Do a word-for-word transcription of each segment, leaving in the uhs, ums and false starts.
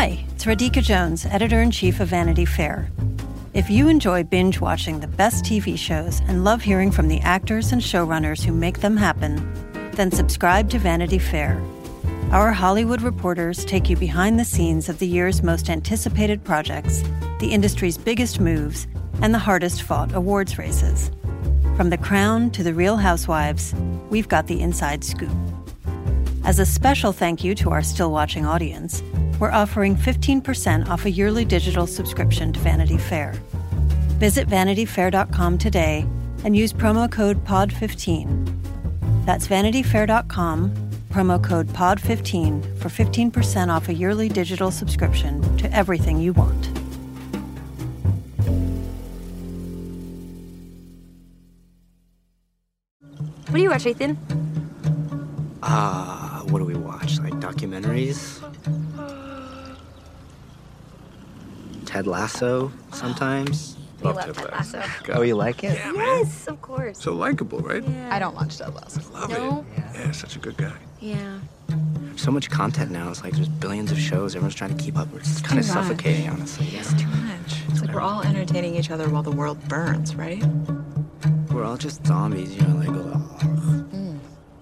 Hi, it's Radhika Jones, Editor-in-Chief of Vanity Fair. If you enjoy binge-watching the best T V shows and love hearing from the actors and showrunners who make them happen, then subscribe to Vanity Fair. Our Hollywood reporters take you behind the scenes of the year's most anticipated projects, the industry's biggest moves, and the hardest-fought awards races. From The Crown to The Real Housewives, we've got the inside scoop. As a special thank you to our still-watching audience, we're offering fifteen percent off a yearly digital subscription to Vanity Fair. Visit vanity fair dot com today and use promo code P O D fifteen. That's vanity fair dot com, promo code P O D fifteen for fifteen percent off a yearly digital subscription to everything you want. What do you watch, Ethan? Uh, what do we watch? Like documentaries? Ted Lasso, sometimes. We love, love Ted Lasso. Lasso. Oh, you like it? Yeah, yes, of course. So likable, right? Yeah. I don't watch Ted Lasso. I love no? it. Yeah. yeah, such a good guy. Yeah. So much content now. It's like there's billions of shows. Everyone's trying to keep up. It's kind of suffocating, honestly. Yeah. It's too much. It's like we're all entertaining each other while the world burns, right? We're all just zombies, you know, like, oh. Mm.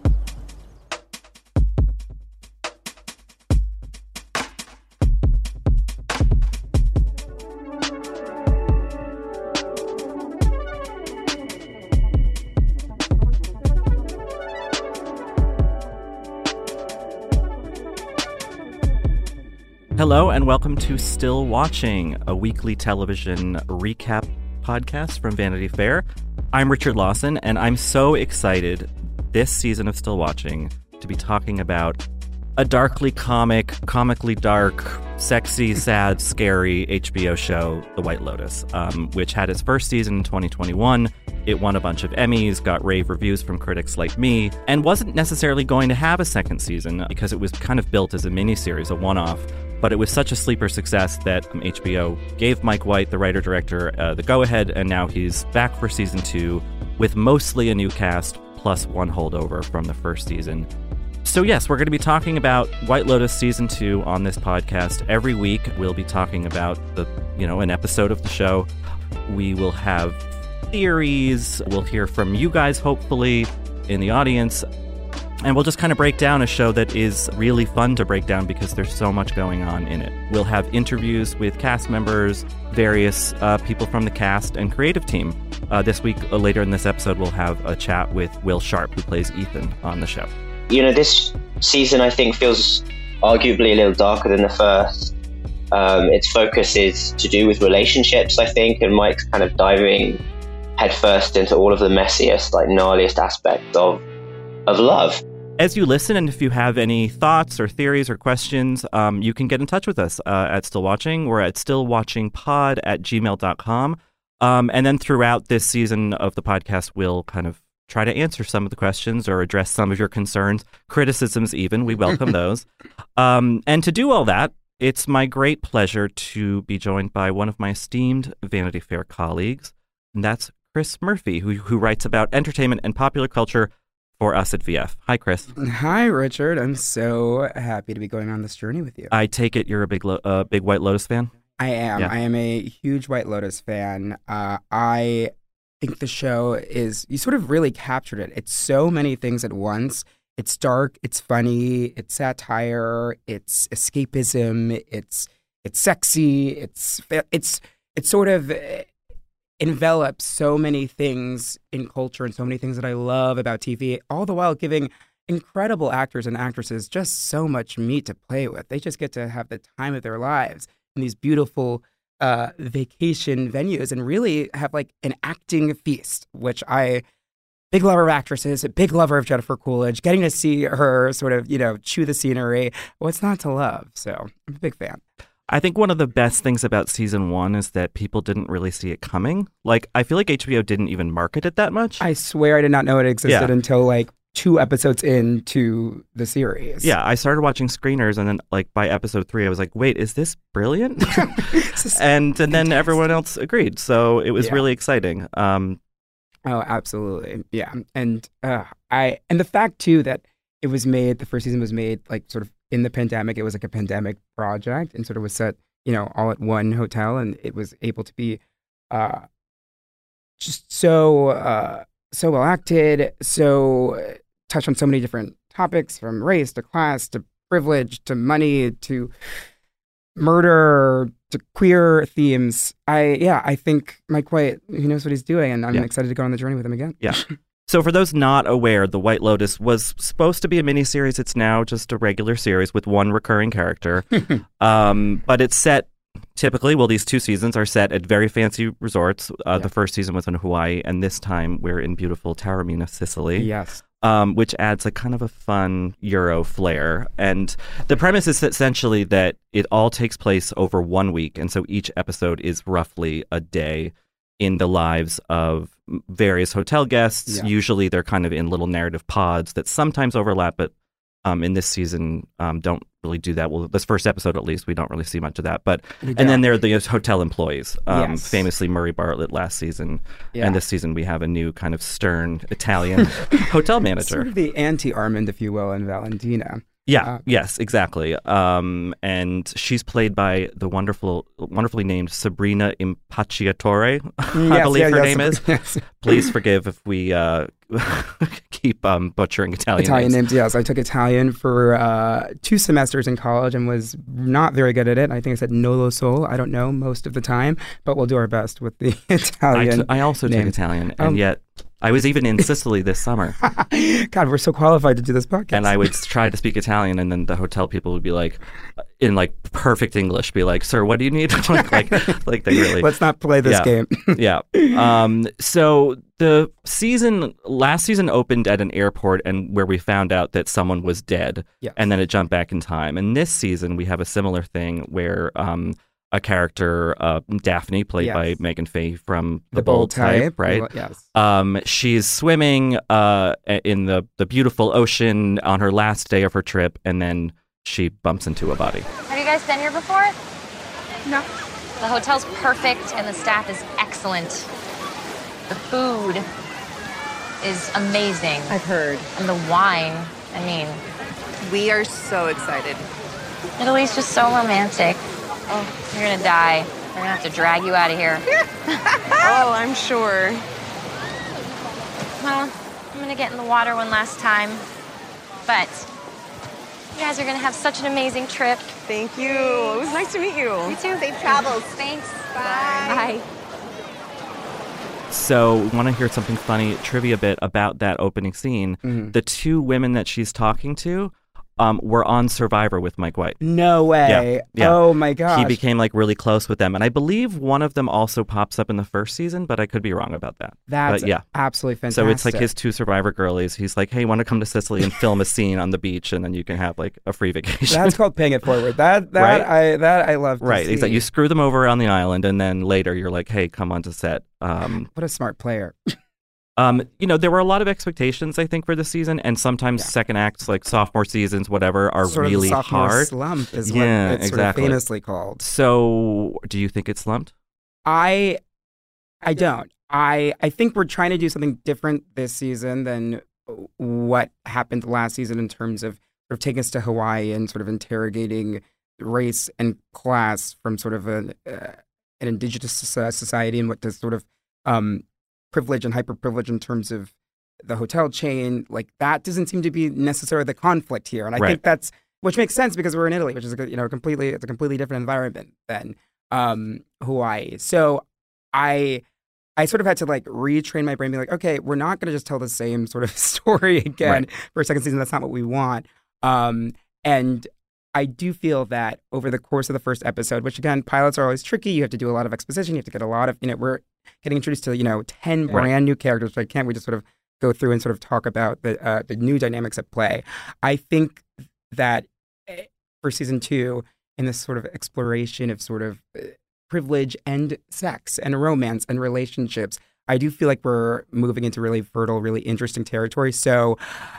Hello and welcome to Still Watching, a weekly television recap podcast from Vanity Fair. I'm Richard Lawson, and I'm so excited this season of Still Watching to be talking about a darkly comic, comically dark, sexy, sad, scary H B O show, The White Lotus, um, which had its first season in twenty twenty-one. It won a bunch of Emmys, got rave reviews from critics like me, and wasn't necessarily going to have a second season because it was kind of built as a miniseries, a one-off. But it was such a sleeper success that um, H B O gave Mike White, the writer-director, uh, the go-ahead, and now he's back for season two with mostly a new cast, plus one holdover from the first season. So yes, we're going to be talking about White Lotus season two on this podcast. Every week, we'll be talking about the, you know, an episode of the show. We will have theories. We'll hear from you guys, hopefully, in the audience. And we'll just kind of break down a show that is really fun to break down because there's so much going on in it. We'll have interviews with cast members, various uh, people from the cast and creative team. Uh, this week, uh, later in this episode, we'll have a chat with Will Sharp, who plays Ethan on the show. You know, this season, I think, feels arguably a little darker than the first. Um, its focus is to do with relationships, I think, and Mike's kind of diving headfirst into all of the messiest, like gnarliest aspects of of love. As you listen, and if you have any thoughts or theories or questions, um, you can get in touch with us uh, at Still Watching. We're at stillwatchingpod at gmail dot com. Um, and then throughout this season of the podcast, we'll kind of try to answer some of the questions or address some of your concerns, criticisms even. We welcome those. Um, and to do all that, it's my great pleasure to be joined by one of my esteemed Vanity Fair colleagues, and that's Chris Murphy, who, who writes about entertainment and popular culture for us at V F. Hi, Chris. Hi, Richard. I'm so happy to be going on this journey with you. I take it you're a big lo- uh, big White Lotus fan? I am. Yeah. I am a huge White Lotus fan. Uh, I think the show is, you sort of really captured it. It's so many things at once. It's dark, it's funny, it's satire, it's escapism, it's it's sexy, it's it's it's sort of envelops so many things in culture and so many things that I love about T V, all the while giving incredible actors and actresses just so much meat to play with. They just get to have the time of their lives in these beautiful uh, vacation venues and really have like an acting feast, which I, big lover of actresses, a big lover of Jennifer Coolidge, getting to see her sort of, you know, chew the scenery. What's not to love? So I'm a big fan. I think one of the best things about season one is that people didn't really see it coming. Like, I feel like H B O didn't even market it that much. I swear I did not know it existed Yeah. until like two episodes into the series. Yeah, I started watching screeners, and then like by episode three, I was like, "Wait, is this brilliant?" and and then everyone else agreed, so it was Yeah. really exciting. Um, Oh, absolutely. Yeah. And uh, I and the fact, too, that it was made, the first season was made like sort of in the pandemic. It was like a pandemic project and sort of was set, you know, all at one hotel, and it was able to be uh, just so uh, so well acted, so uh, touched on so many different topics, from race to class to privilege to money to murder to queer themes. I yeah, I think Mike White, he knows what he's doing, and I'm Yeah. excited to go on the journey with him again. Yeah. So for those not aware, The White Lotus was supposed to be a miniseries. It's now just a regular series with one recurring character. um, but it's set typically, well, these two seasons are set at very fancy resorts. Uh, Yeah. The first season was in Hawaii, and this time we're in beautiful Taormina, Sicily. Yes. Um, which adds a kind of a fun Euro flair. And the premise is essentially that it all takes place over one week. And so each episode is roughly a day in the lives of various hotel guests. Yeah. Usually they're kind of in little narrative pods that sometimes overlap, but um, in this season um, don't really do that. Well, this first episode, at least, we don't really see much of that. But We And then don't. there are the hotel employees, um, Yes. famously Murray Bartlett last season. Yeah. And this season we have a new kind of stern Italian hotel manager. Sort of the anti-Armand, if you will, in Valentina. Yeah, Uh, yes, exactly. Um, and she's played by the wonderful, wonderfully named Sabrina Impacciatore, I Yes, believe yeah, her yes, name is. yes. Please forgive if we uh, keep um, butchering Italian, Italian names. names, yes. I took Italian for uh, two semesters in college and was not very good at it. I think I said no lo so. I don't know most of the time, but we'll do our best with the I, Italian. t- I also took names. Italian, and Um, yet I was even in Sicily this summer, God, we're so qualified to do this podcast. and I would try to speak Italian, and then the hotel people would be like, in like perfect English, be like, "Sir, what do you need?" like, like, like they really. Let's not play this Yeah. game. yeah. Um, so the season, last season opened at an airport and where we found out that someone was dead. Yes. And then it jumped back in time. And this season we have a similar thing where um, a character, uh, Daphne, played Yes. by Megan Fahy from The, The Bold, Bold Type, Type, right? well, yes. Um, she's swimming uh, in the, the beautiful ocean on her last day of her trip, and then she bumps into a body. Have you guys been here before? No. The hotel's perfect and the staff is excellent. The food is amazing. I've heard. And the wine, I mean, We are so excited. Italy's just so romantic. Oh, you're gonna die. They're gonna have to drag you out of here. Oh, I'm sure. Well, I'm gonna get in the water one last time. But you guys are gonna have such an amazing trip. Thank you. It was nice to meet you. You too. Safe travels. Thanks. Bye. Bye. So, we want to hear something funny trivia bit about that opening scene. Mhm. The two women that she's talking to um, were on Survivor with Mike White. No way. Yeah, yeah. Oh my gosh. He became like really close with them, and I believe one of them also pops up in the first season, but I could be wrong about that. That's but yeah. absolutely fantastic. So it's like his two Survivor girlies. He's like, "Hey, want to come to Sicily and film a scene on the beach, and then you can have like a free vacation." That's called paying it forward. That that Right? I that I love. To right. see. Exactly. You screw them over on the island, and then later you're like, "Hey, come on to set." Um, What a smart player. Um, you know, there were a lot of expectations, I think, for this season, and sometimes Yeah. second acts, like sophomore seasons, whatever, are sort really of the sophomore hard. slump is Yeah, what it's exactly. sort of famously called. So, do you think it slumped? I I don't. I I think we're trying to do something different this season than what happened last season in terms of sort of taking us to Hawaii and sort of interrogating race and class from sort of an uh, an indigenous soci- society and what does sort of um, privilege and hyper-privilege in terms of the hotel chain. Like that doesn't seem to be necessarily the conflict here, and I Right. think that's which makes sense because we're in Italy, which is a, you know completely it's a completely different environment than um, Hawaii. So I I sort of had to like retrain my brain, be like, okay, we're not going to just tell the same sort of story again Right. for a second season. That's not what we want. Um, and I do feel that over the course of the first episode, which again, pilots are always tricky. You have to do a lot of exposition. You have to get a lot of, you know, we're getting introduced to, you know, ten Right. brand new characters. So can't we just sort of go through and sort of talk about the uh, the new dynamics at play? I think that eh, for season two, in this sort of exploration of sort of uh, privilege and sex and romance and relationships, I do feel like we're moving into really fertile, really interesting territory. So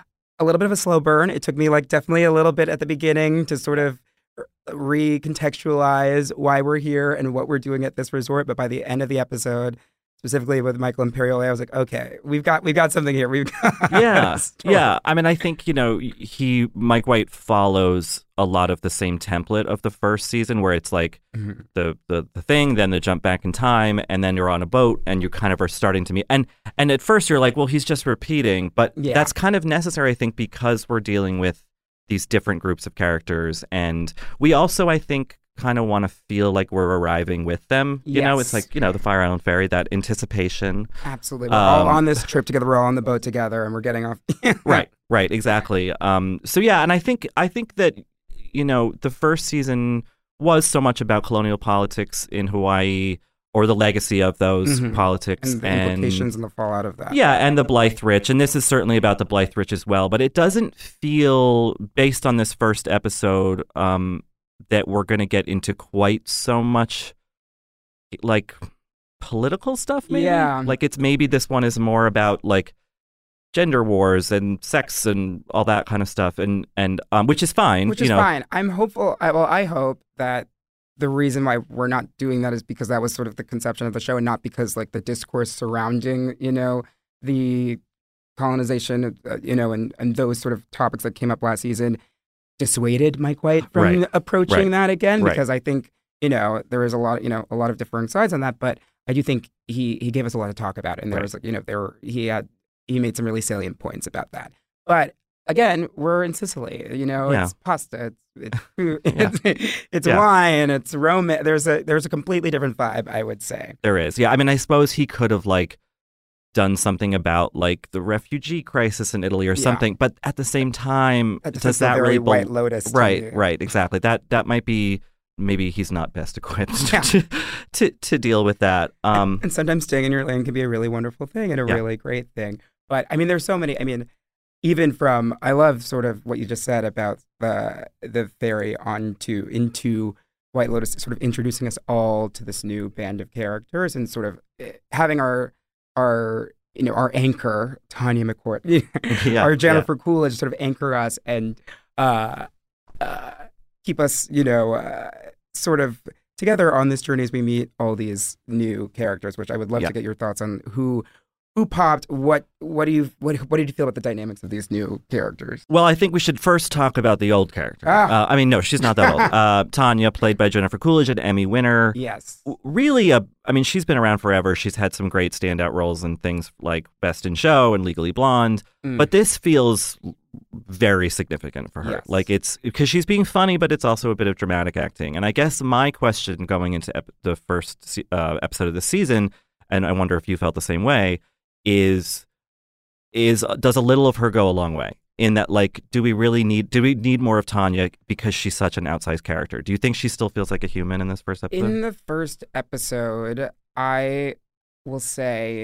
a little bit of a slow burn. It took me like definitely a little bit at the beginning to sort of recontextualize why we're here and what we're doing at this resort. But by the end of the episode, specifically with Michael Imperioli, I was like, okay, we've got we've got something here. We've got yeah, yeah. I mean, I think you know he Mike White follows a lot of the same template of the first season, where it's like mm-hmm. the, the the thing, then the jump back in time, and then you're on a boat, and you kind of are starting to meet. And and at first you're like, well, he's just repeating, but yeah. that's kind of necessary, I think, because we're dealing with these different groups of characters, and we also, I think, kind of want to feel like we're arriving with them. You yes. know, it's like, you know, the Fire Island Ferry, that anticipation. Absolutely. We're um, all on this trip together. We're all on the boat together, and we're getting off. right, right, exactly. Um, so yeah, and I think I think that, you know, the first season was so much about colonial politics in Hawaii, or the legacy of those mm-hmm. politics. And the and, implications and the fallout of that. Yeah, and the Blythe Rich. And this is certainly about the Blythe Rich as well. But it doesn't feel, based on this first episode, um, that we're going to get into quite so much, like, political stuff, maybe? Yeah. Like, it's maybe this one is more about, like, gender wars and sex and all that kind of stuff, and, and um, which is fine. Which you is know. fine. I'm hopeful, I, well, I hope that the reason why we're not doing that is because that was sort of the conception of the show, and not because, like, the discourse surrounding, you know, the colonization, uh, you know, and, and those sort of topics that came up last season dissuaded Mike White from right. approaching right. that again, right. because I think, you know, there is a lot, you know, a lot of differing sides on that, but I do think he he gave us a lot to talk about, and there right. was, like, you know, there were, he had he made some really salient points about that. But again, we're in Sicily, you know, yeah. it's pasta, it's it's, it's, it's yeah. wine, it's Rome. There's a there's a completely different vibe, I would say. There is, yeah. I mean, I suppose he could have, like, done something about, like, the refugee crisis in Italy or yeah. something, but at the same time, that does that very really White Lotus? Right, right, exactly. That that might be, maybe he's not best equipped yeah. to, to to deal with that. Um, and, and sometimes staying in your lane can be a really wonderful thing and a yeah. really great thing. But I mean, there's so many. I mean, even from, I love sort of what you just said about the the ferry onto into White Lotus, sort of introducing us all to this new band of characters, and sort of having our our you know our anchor Tanya McCourt, yeah, our Jennifer yeah. Coolidge, sort of anchor us and uh, uh, keep us you know uh, sort of together on this journey as we meet all these new characters. Which I would love yeah. to get your thoughts on who. Who popped? What? What do you? What? What did you feel about the dynamics of these new characters? Well, I think we should first talk about the old character. Ah. Uh, I mean, no, she's not that old. Uh, Tanya, played by Jennifer Coolidge, an Emmy winner. Yes. Really, a. I mean, she's been around forever. She's had some great standout roles in things like Best in Show and Legally Blonde. Mm. But this feels very significant for her. Yes. Like, it's because she's being funny, but it's also a bit of dramatic acting. And I guess my question going into ep- the first uh, episode of the season, and I wonder if you felt the same way, is is does a little of her go a long way in that, like, do we really need do we need more of Tanya because she's such an outsized character? Do you think she still feels like a human in this first episode? In the first episode, I will say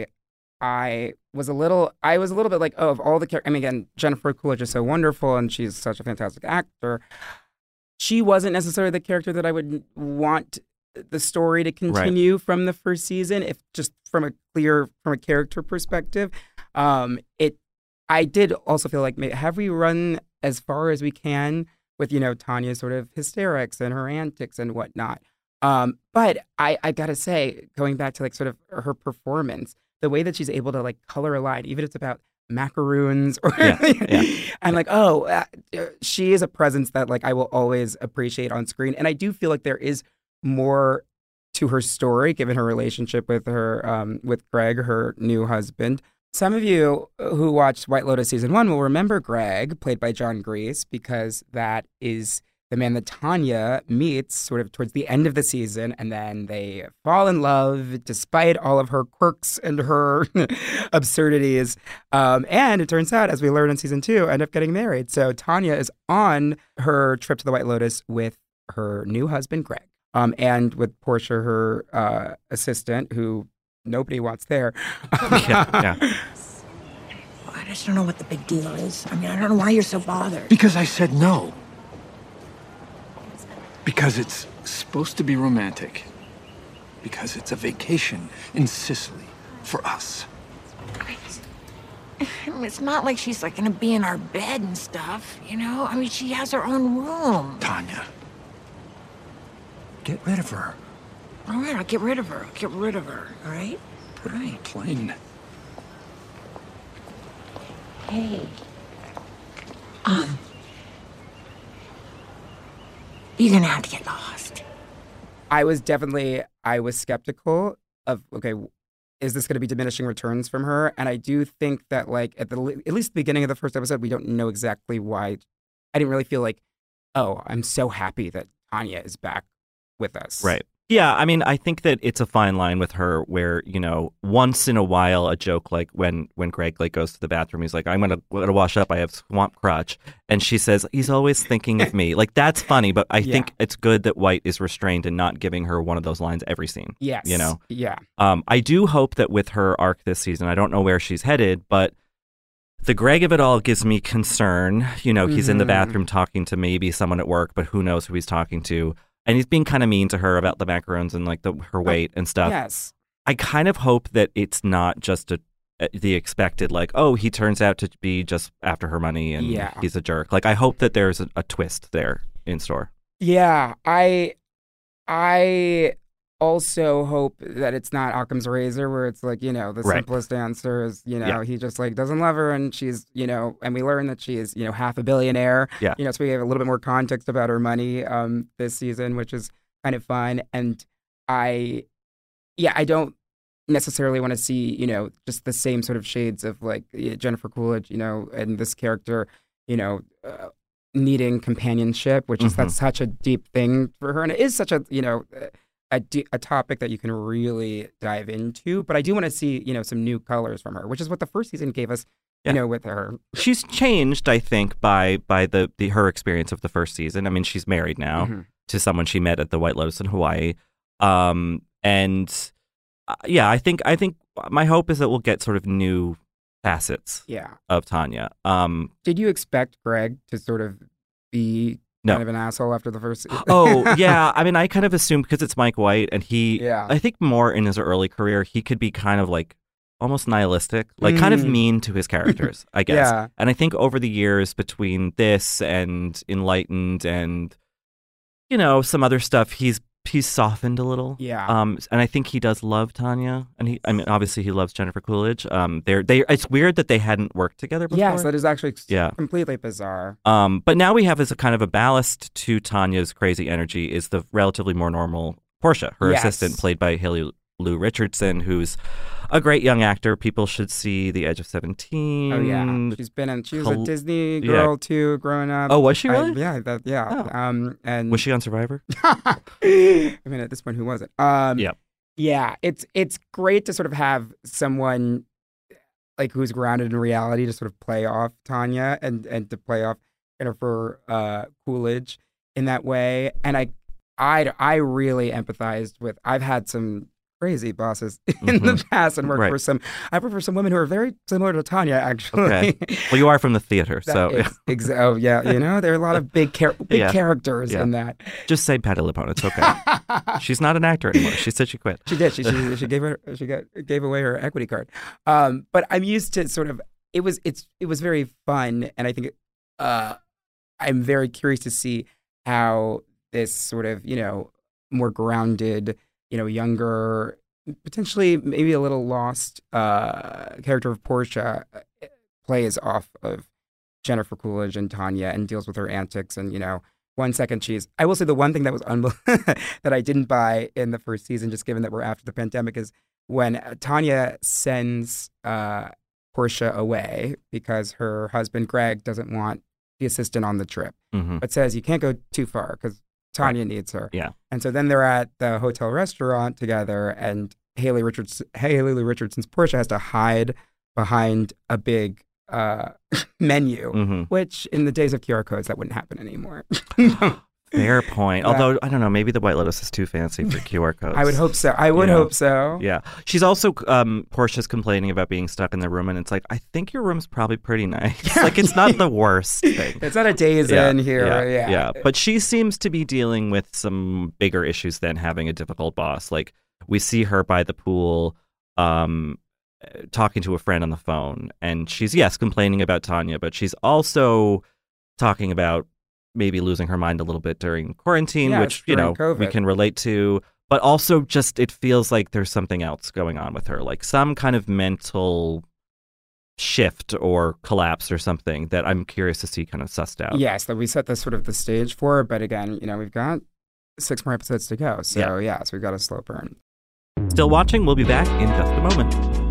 I was a little I was a little bit like, oh, of all the characters, I mean, again, Jennifer Coolidge is so wonderful and she's such a fantastic actor. She wasn't necessarily the character that I would want the story to continue right. from the first season, if just from a clear, from a character perspective. Um, it, I did also feel like, have we run as far as we can with, you know, Tanya's sort of hysterics and her antics and whatnot. Um, but I, I gotta say, going back to, like, sort of her performance, the way that she's able to, like, color a line, even if it's about macaroons or yeah, yeah. I'm like, oh, uh, she is a presence that, like, I will always appreciate on screen. And I do feel like there is more to her story, given her relationship with her um, with Greg, her new husband. Some of you who watched White Lotus season one will remember Greg, played by John Grease, because that is the man that Tanya meets sort of towards the end of the season, and then they fall in love despite all of her quirks and her absurdities. Um, and it turns out, as we learn in season two, end up getting married. So Tanya is on her trip to the White Lotus with her new husband, Greg. Um, and with Portia, her uh, assistant, who nobody wants there. yeah, yeah. Well, I just don't know what the big deal is. I mean, I don't know why you're so bothered. Because I said no. Because it's supposed to be romantic. Because it's a vacation in Sicily for us. I mean, it's not like she's, like, gonna be in our bed and stuff, you know? I mean, she has her own room. Tanya. Get rid of her. All right, I'll get rid of her. I'll get rid of her, all right? put it on a plane. Hey. Um. You're gonna have to get lost. I was definitely, I was skeptical of, okay, is this going to be diminishing returns from her? And I do think that, like, at the at least the beginning of the first episode, we don't know exactly why. I didn't really feel like, oh, I'm so happy that Tanya is back with us. Right. Yeah, I mean, I think that it's a fine line with her where, you know, once in a while a joke like when when Greg like goes to the bathroom, he's like, I'm gonna, gonna wash up, I have swamp crotch. And she says, he's always thinking of me. Like, that's funny, but I Yeah. think it's good that White is restrained and not giving her one of those lines every scene. Yes. You know? Yeah. Um, I do hope that with her arc this season, I don't know where she's headed, but the Greg of it all gives me concern. You know, he's in the Mhm. bathroom talking to maybe someone at work, but who knows who he's talking to. And he's being kind of mean to her about the macarons and like the, her weight and stuff. Yes. I kind of hope that it's not just a, the expected, like, oh, he turns out to be just after her money and Yeah. he's a jerk. Like, I hope that there's a, a twist there in store. Yeah. I, I also hope that it's not Occam's razor where it's like, you know, the Right. simplest answer is, you know, Yeah. he just like doesn't love her and she's, you know, and we learn that she is, you know, half a billionaire. Yeah. You know, so we have a little bit more context about her money um, this season, which is kind of fun. And I, yeah, I don't necessarily want to see, you know, just the same sort of shades of like yeah, Jennifer Coolidge, you know, and this character, you know, uh, needing companionship, which is Mhm. that's such a deep thing for her. And it is such a, you know, a, de- a topic that you can really dive into. But I do want to see, you know, some new colors from her, which is what the first season gave us, Yeah. you know, with her. She's changed, I think, by by the, the her experience of the first season. I mean, she's married now Mhm. to someone she met at the White Lotus in Hawaii. Um, and uh, yeah, I think I think my hope is that we'll get sort of new facets Yeah. of Tanya. Um, Did you expect Greg to sort of be No. kind of an asshole after the first season? oh yeah, I mean, I kind of assumed because it's Mike White, and he, Yeah. I think more in his early career, he could be kind of like almost nihilistic, like kind of Mm. mean to his characters, I guess. Yeah. And I think over the years between this and Enlightened and you know some other stuff, he's he's softened a little. Yeah. Um, and I think he does love Tanya, and he, I mean, obviously he loves Jennifer Coolidge. Um, they're they. It's weird that they hadn't worked together before. Yes, that is actually Yeah. completely bizarre. Um, but now we have as a kind of a ballast to Tanya's crazy energy is the relatively more normal Portia, her Yes. assistant, played by Haley Lou Richardson, who's a great young actor. People should see The Edge of Seventeen. Oh yeah, she's been in. She was Hel- a Disney yeah. girl too, growing up. Oh, was she I- really? yeah, that, yeah. Oh. Um, and Was she on Survivor? I mean, at this point, who wasn't? Um, Yeah. yeah. It's it's great to sort of have someone like who's grounded in reality to sort of play off Tanya and and to play off Jennifer uh, Coolidge in that way. And I I I really empathized with. I've had some crazy bosses in the past and worked Right. for some. I worked for some women who are very similar to Tanya, actually. Okay. Well, you are from the theater, That so is ex- oh yeah, you know there are a lot of big char- big Yeah. characters Yeah. in that. just say Patty LuPone. It's okay. She's not an actor anymore. She said she quit. She did. She she, she gave her she got gave away her equity card. Um, but I'm used to sort of it was it's it was very fun, and I think uh, I'm very curious to see how this sort of you know more grounded, you know, younger, potentially maybe a little lost uh, character of Portia uh, plays off of Jennifer Coolidge and Tanya and deals with her antics and you know. One second she's. I will say the one thing that was unbelievable that I didn't buy in the first season, just given that we're after the pandemic, is when Tanya sends uh, Portia away because her husband Greg doesn't want the assistant on the trip, Mhm. but says you can't go too far because Tanya needs her. Yeah. And so then they're at the hotel restaurant together, and Haley Richards, Haley Lou Richardson's Portia has to hide behind a big uh, menu, Mhm. which in the days of Q R codes that wouldn't happen anymore. Fair point. Yeah. Although I don't know, maybe the White Lotus is too fancy for Q R codes. I would hope so. I would Yeah. hope so. Yeah. She's also, um, Portia's complaining about being stuck in the room, and it's like, I think your room's probably pretty nice. Like, it's not the worst thing. It's not a days Yeah, in here. yeah, Yeah. yeah. But she seems to be dealing with some bigger issues than having a difficult boss. Like, we see her by the pool, um, talking to a friend on the phone, and she's, yes, complaining about Tanya, but she's also talking about maybe losing her mind a little bit during quarantine, Yes, which, you know, during we COVID. can relate to. but also just it feels like there's something else going on with her, like some kind of mental shift or collapse or something that I'm curious to see kind of sussed out. Yes, that we set the sort of the stage for, but again, you know, we've got six more episodes to go. So yeah, yeah so we've got a slow burn. Still watching. We'll be back in just a moment.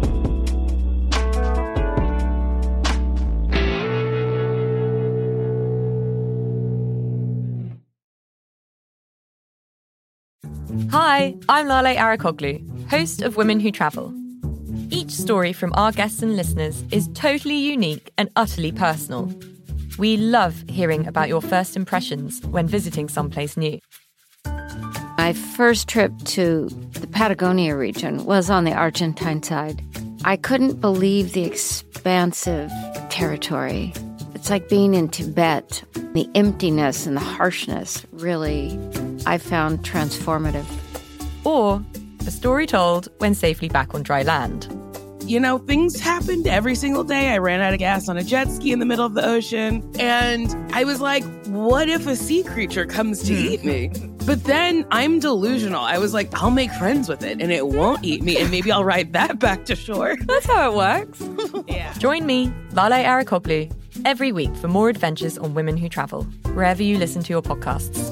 Hi, I'm Lale Arakoglu, host of Women Who Travel. Each story from our guests and listeners is totally unique and utterly personal. We love hearing about your first impressions when visiting someplace new. My first trip to the Patagonia region was on the Argentine side. I couldn't believe the expansive territory. It's like being in Tibet. The emptiness and the harshness really, I found transformative. Or a story told when safely back on dry land. You know, things happened every single day. I ran out of gas on a jet ski in the middle of the ocean. And I was like, what if a sea creature comes to eat me? But then I'm delusional. I was like, I'll make friends with it and it won't eat me. And maybe I'll ride that back to shore. That's how it works. Yeah. Join me, Lale Arakoglu, every week for more adventures on Women Who Travel, wherever you listen to your podcasts.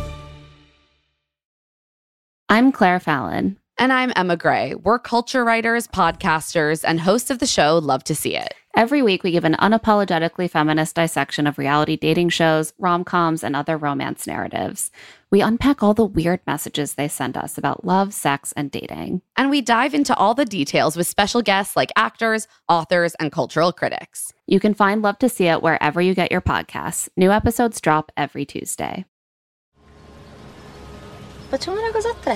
I'm Claire Fallon. And I'm Emma Gray. We're culture writers, podcasters, and hosts of the show Love to See It. Every week, we give an unapologetically feminist dissection of reality dating shows, rom-coms, and other romance narratives. We unpack all the weird messages they send us about love, sex, and dating. And we dive into all the details with special guests like actors, authors, and cultural critics. You can find Love to See It wherever you get your podcasts. New episodes drop every Tuesday. Facciamo una cosa a tre.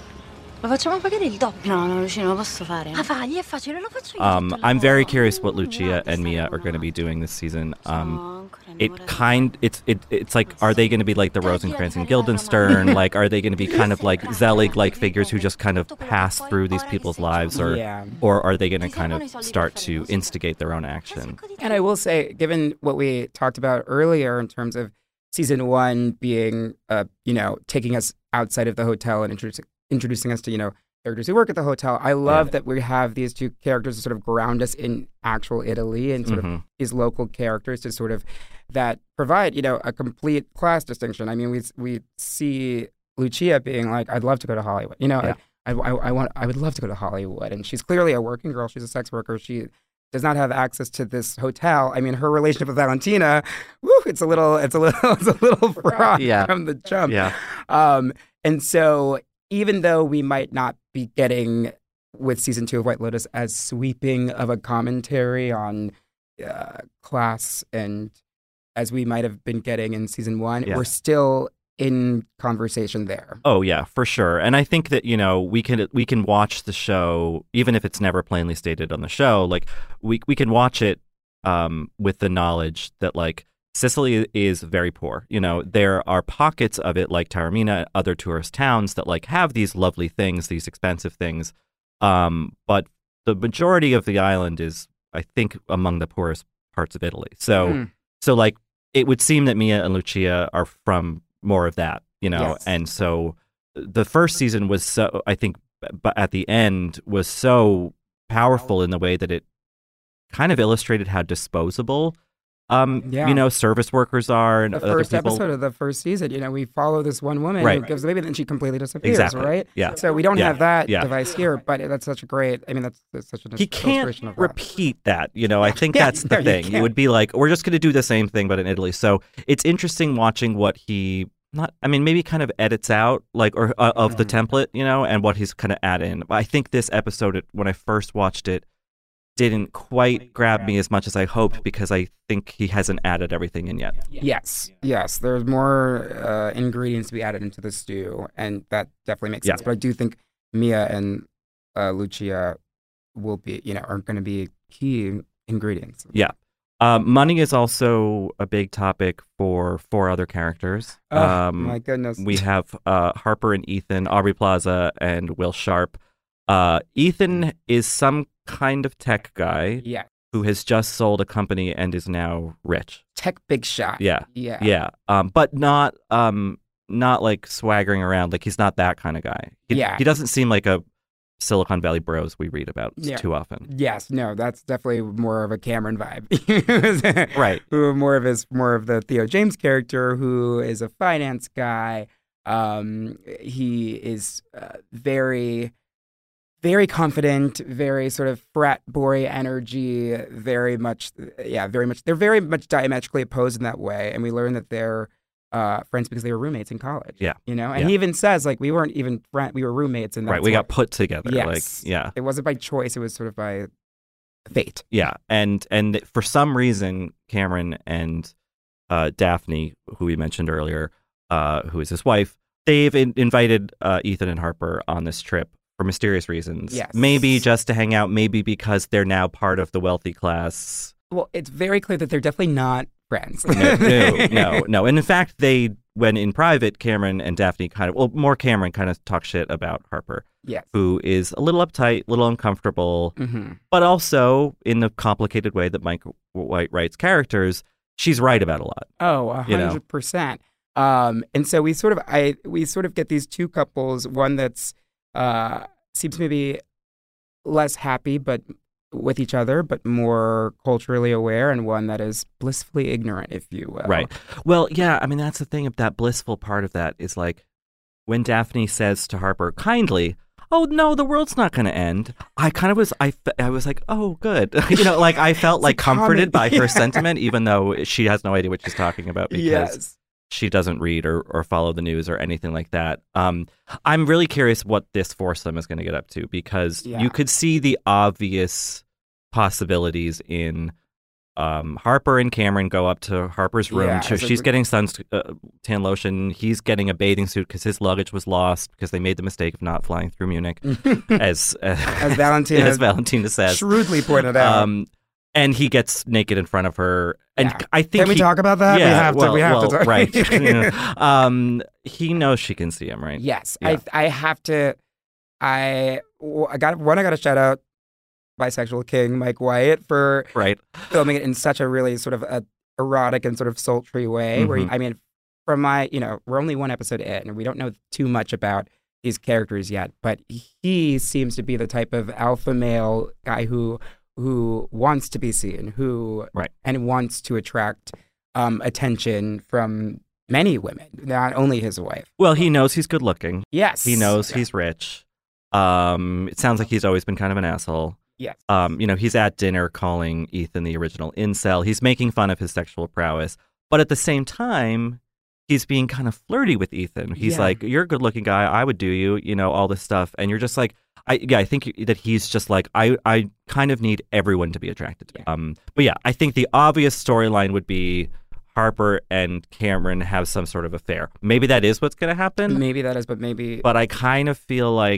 Lo facciamo pagare il doppio. No, no, Lucia, non lo posso fare. Ah, fagli, è facile, lo faccio io. Um, I'm very curious what Lucia and Mia are going to be doing this season. Um, it kind, it's it, it's like, are they going to be like the Rosencrantz and Guildenstern? Like, are they going to be kind of like Zelig-like figures who just kind of pass through these people's lives, or Yeah. or are they going to kind of start to instigate their own action? And I will say, given what we talked about earlier in terms of season one being, uh, you know, taking us outside of the hotel and introducing introducing us to, you know, characters who work at the hotel. I love yeah. that we have these two characters to sort of ground us in actual Italy and sort mm-hmm. of these local characters to sort of that provide, you know, a complete class distinction. I mean, we we see Lucia being like, I'd love to go to Hollywood. You know, yeah. I, I, I want, I would love to go to Hollywood. And she's clearly a working girl. She's a sex worker. She does not have access to this hotel. I mean, her relationship with Valentina, woo, it's a little, it's a little, it's a little fraught yeah. from the jump. Yeah. Um, and so even though we might not be getting with season two of White Lotus as sweeping of a commentary on uh, class and as we might have been getting in season one, yeah. we're still in conversation there. Oh yeah, for sure. And I think that, you know, we can we can watch the show even if it's never plainly stated on the show. Like we we can watch it um, with the knowledge that like Sicily is very poor. You know, there are pockets of it like Taormina, other tourist towns that like have these lovely things, these expensive things. Um, but the majority of the island is, I think, among the poorest parts of Italy. So, mm. so like it would seem that Mia and Lucia are from more of that, you know. Yes. And so the first season was so, I think, but at the end was so powerful in the way that it kind of illustrated how disposable Um, yeah. you know, service workers are and the other first people. episode of the first season, you know, we follow this one woman Right. who gives the baby, then she completely disappears, Exactly. right? Yeah. So we don't Yeah. have that Yeah. device here, but that's such a great, I mean, that's, that's such an He illustration can't of that. repeat that, you know. I think Yeah, that's the no, you thing. It can't. would be like, we're just going to do the same thing, but in Italy. So it's interesting watching what he, not, I mean, maybe kind of edits out, like, or uh, of the template, you know, and what he's kind of add in. But I think this episode, it- when I first watched it, didn't quite grab me as much as I hoped because I think he hasn't added everything in yet. Yes, yes. There's more uh, ingredients to be added into the stew, and that definitely makes Yeah. sense. But I do think Mia and uh, Lucia will be, you know, are going to be key ingredients. Yeah. Um, money is also a big topic for four other characters. Oh, um, my goodness. We have uh, Harper and Ethan, Aubrey Plaza, and Will Sharp. Uh, Ethan is some kind of tech guy Yeah. who has just sold a company and is now rich. Tech big shot. Yeah. Yeah. Yeah. Um, but not um, not like swaggering around. Like he's not that kind of guy. He, Yeah. he doesn't seem like a Silicon Valley bros we read about Yeah. too often. Yes, no, that's definitely more of a Cameron vibe. Right. Who more of his more of the Theo James character, who is a finance guy. Um, he is uh, very, very confident, very sort of frat boy energy. Very much, yeah, very much. They're very much diametrically opposed in that way, and we learn that they're uh, friends because they were roommates in college. Yeah. You know, and Yeah. he even says like we weren't even friends, we were roommates, and that's Right. We what- got put together. Yes. Like, yeah. It wasn't by choice. It was sort of by fate. Yeah. And and for some reason, Cameron and uh, Daphne, who we mentioned earlier, uh, who is his wife, they've in- invited uh, Ethan and Harper on this trip for mysterious reasons. Yes. Maybe just to hang out, maybe because they're now part of the wealthy class. Well, it's very clear that they're definitely not friends. No, no, no, no. And in fact, they, when in private, Cameron and Daphne kind of, well, more Cameron kind of talk shit about Harper. Yes. Who is a little uptight, a little uncomfortable, Mhm. but also in the complicated way that Mike White writes characters, she's right about a lot. Oh, a You know? hundred percent. Um, and so we sort of, I, we sort of get these two couples. One that's uh, seems maybe less happy, but with each other, but more culturally aware, and one that is blissfully ignorant, if you will. Right. Well, yeah, I mean, that's the thing of that blissful part of that is like when Daphne says to Harper kindly, oh, no, the world's not going to end. I kind of was, I, fe- I was like, oh, good. you know, like I felt like comforted by her yeah. sentiment, even though she has no idea what she's talking about because Yes. she doesn't read or, or follow the news or anything like that. Um, I'm really curious what this foursome is going to get up to because Yeah. you could see the obvious possibilities in um, Harper and Cameron go up to Harper's room. Yeah, She- it's like- She's getting suntan uh, lotion. He's getting a bathing suit because his luggage was lost because they made the mistake of not flying through Munich, as uh, As Valentina as Valentina says, shrewdly pointed out. Um, and he gets naked in front of her. And Yeah. I think Can we he- talk about that? We Yeah, have to- well, we have to well, talk. right. Yeah. um, he knows she can see him, right? Yes, Yeah. I I have to. I I got one. I got to shout out bisexual king Mike White for Right. filming it in such a really sort of a erotic and sort of sultry way. Where Mhm. you, I mean, from my you know we're only one episode in and we don't know too much about these characters yet, but he seems to be the type of alpha male guy who who wants to be seen, who Right. and wants to attract um, attention from many women, not only his wife. Well, he knows he's good looking. Yes. He knows he's rich. Um, it sounds like he's always been kind of an asshole. Yes. Um, you know, he's at dinner calling Ethan the original incel. He's making fun of his sexual prowess. But at the same time, he's being kind of flirty with Ethan. He's Yeah. like, you're a good looking guy. I would do you, you know, all this stuff. And you're just like, I, yeah, I think that he's just like, I, I kind of need everyone to be attracted to me. Um, but yeah, I think the obvious storyline would be Harper and Cameron have some sort of affair. Maybe that is what's going to happen. Maybe that is, but maybe. But I kind of feel like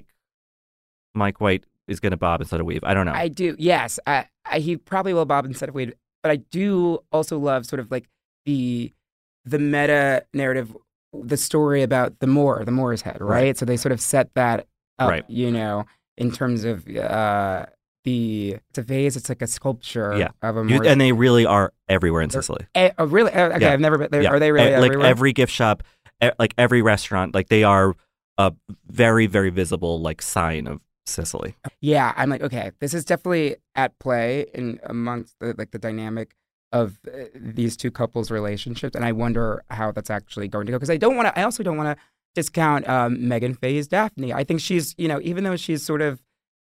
Mike White is going to bob instead of weave. I don't know. I do. Yes, I, I, he probably will bob instead of Wade. But I do also love sort of like the the meta narrative, the story about the Moor, the Moor's head, right? Right. So they sort of set that up, Right. you know, in terms of uh, the it's a vase. It's like a sculpture yeah. of a You- Moor. and they really are everywhere in Sicily. Eh, oh, really? Eh, Okay, Yeah. I've never been there. Yeah. Are they really Eh, like everywhere? every gift shop, eh, like every restaurant, like they are a very, very visible like sign of Sicily. Yeah, I'm like, okay, this is definitely at play in amongst the like the dynamic of uh, these two couples' relationships, and I wonder how that's actually going to go. Because I don't want to. I also don't want to discount um, Megan Faye's Daphne. I think she's, you know, even though she's sort of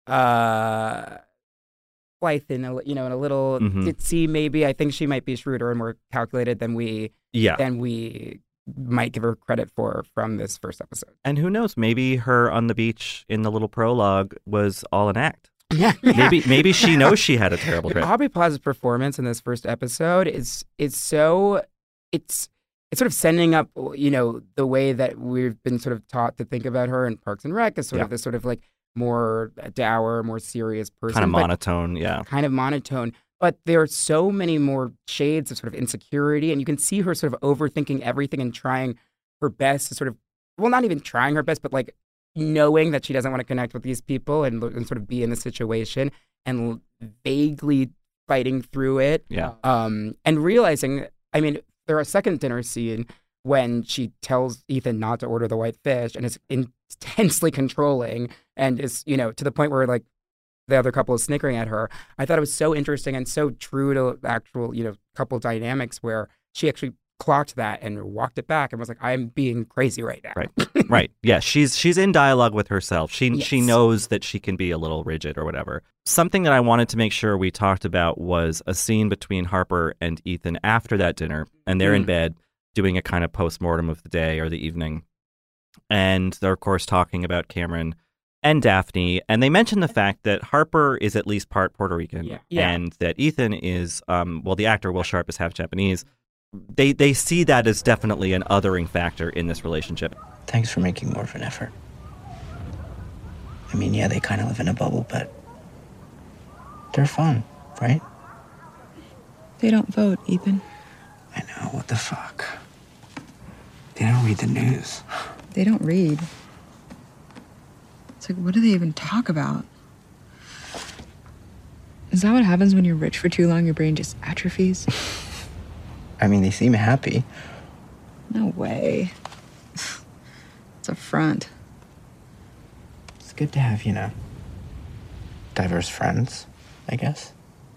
uh, blithe and a, you know, and a little Mhm. ditzy, maybe I think she might be shrewder and more calculated than we Yeah. than we might give her credit for from this first episode. And who knows? Maybe her on the beach in the little prologue was all an act. Yeah, Maybe maybe she knows she had a terrible trip. Aubrey Plaza's performance in this first episode is is so it's it's sort of sending up, you know, the way that we've been sort of taught to think about her in Parks and Rec as sort Yeah. of this sort of like more dour, more serious person, Kind of but monotone, yeah. kind of monotone. But there are so many more shades of sort of insecurity, and you can see her sort of overthinking everything and trying her best to sort of, well, not even trying her best, but like knowing that she doesn't want to connect with these people and, and sort of be in the situation and vaguely fighting through it. Yeah. Um, and realizing, I mean, there are a second dinner scene when she tells Ethan not to order the white fish and is intensely controlling and is, you know, to the point where like the other couple is snickering at her. I thought it was so interesting and so true to actual, you know, couple dynamics where she actually clocked that and walked it back and was like, I'm being crazy right now. Right. Right. Yeah. She's she's in dialogue with herself. She Yes. she knows that she can be a little rigid or whatever. Something that I wanted to make sure we talked about was a scene between Harper and Ethan after that dinner, and they're in Mm. bed doing a kind of post-mortem of the day or the evening. And they're, of course, talking about Cameron and Daphne. And they mention the fact that Harper is at least part Puerto Rican Yeah. Yeah. and that Ethan is, um, well, the actor Will Sharp is half Japanese. They they see that as definitely an othering factor in this relationship. Thanks for making more of an effort. I mean, yeah, they kind of live in a bubble, but they're fun, right? They don't vote, Ethan. I know, what the fuck? They don't read the news. They don't read. It's like, what do they even talk about? Is that what happens when you're rich for too long? Your brain just atrophies? I mean, they seem happy. No way. It's a front. It's good to have, you know, diverse friends, I guess.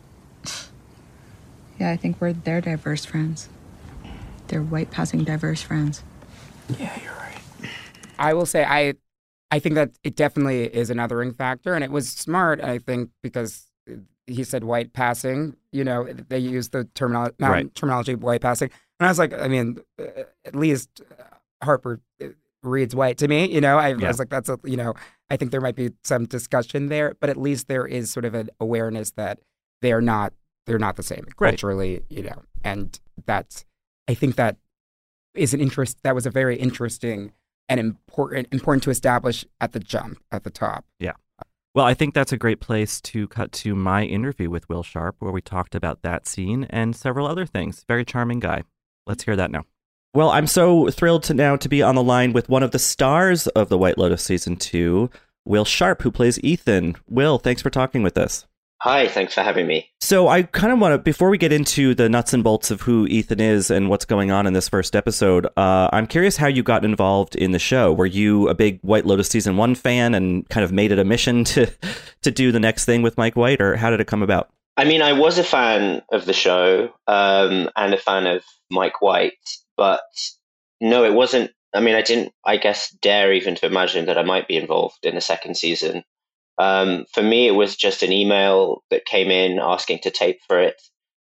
Yeah, I think we're their diverse friends. They're white passing diverse friends. Yeah, you're right. I will say I I think that it definitely is an othering factor, and it was smart, I think, because he said white passing, you know, they used the terminolo- Right. terminology white passing. And I was like, I mean, uh, at least Harper reads white to me, you know, I, Yeah. I was like, that's a, you know, I think there might be some discussion there, but at least there is sort of an awareness that they're not, they're not the same Right. culturally, you know, and that's, I think that is an interest, that was a very interesting and important, important to establish at the jump, at the top. Yeah. Well, I think that's a great place to cut to my interview with Will Sharp, where we talked about that scene and several other things. Very charming guy. Let's hear that now. Well, I'm so thrilled to now to be on the line with one of the stars of The White Lotus Season two, Will Sharp, who plays Ethan. Will, thanks for talking with us. Hi, thanks for having me. So I kind of want to, before we get into the nuts and bolts of who Ethan is and what's going on in this first episode, uh, I'm curious how you got involved in the show. Were you a big White Lotus Season one fan and kind of made it a mission to to do the next thing with Mike White, or how did it come about? I mean, I was a fan of the show um, and a fan of Mike White, but no, it wasn't. I mean, I didn't, I guess, dare even to imagine that I might be involved in the second season. Um, for me, it was just an email that came in asking to tape for it,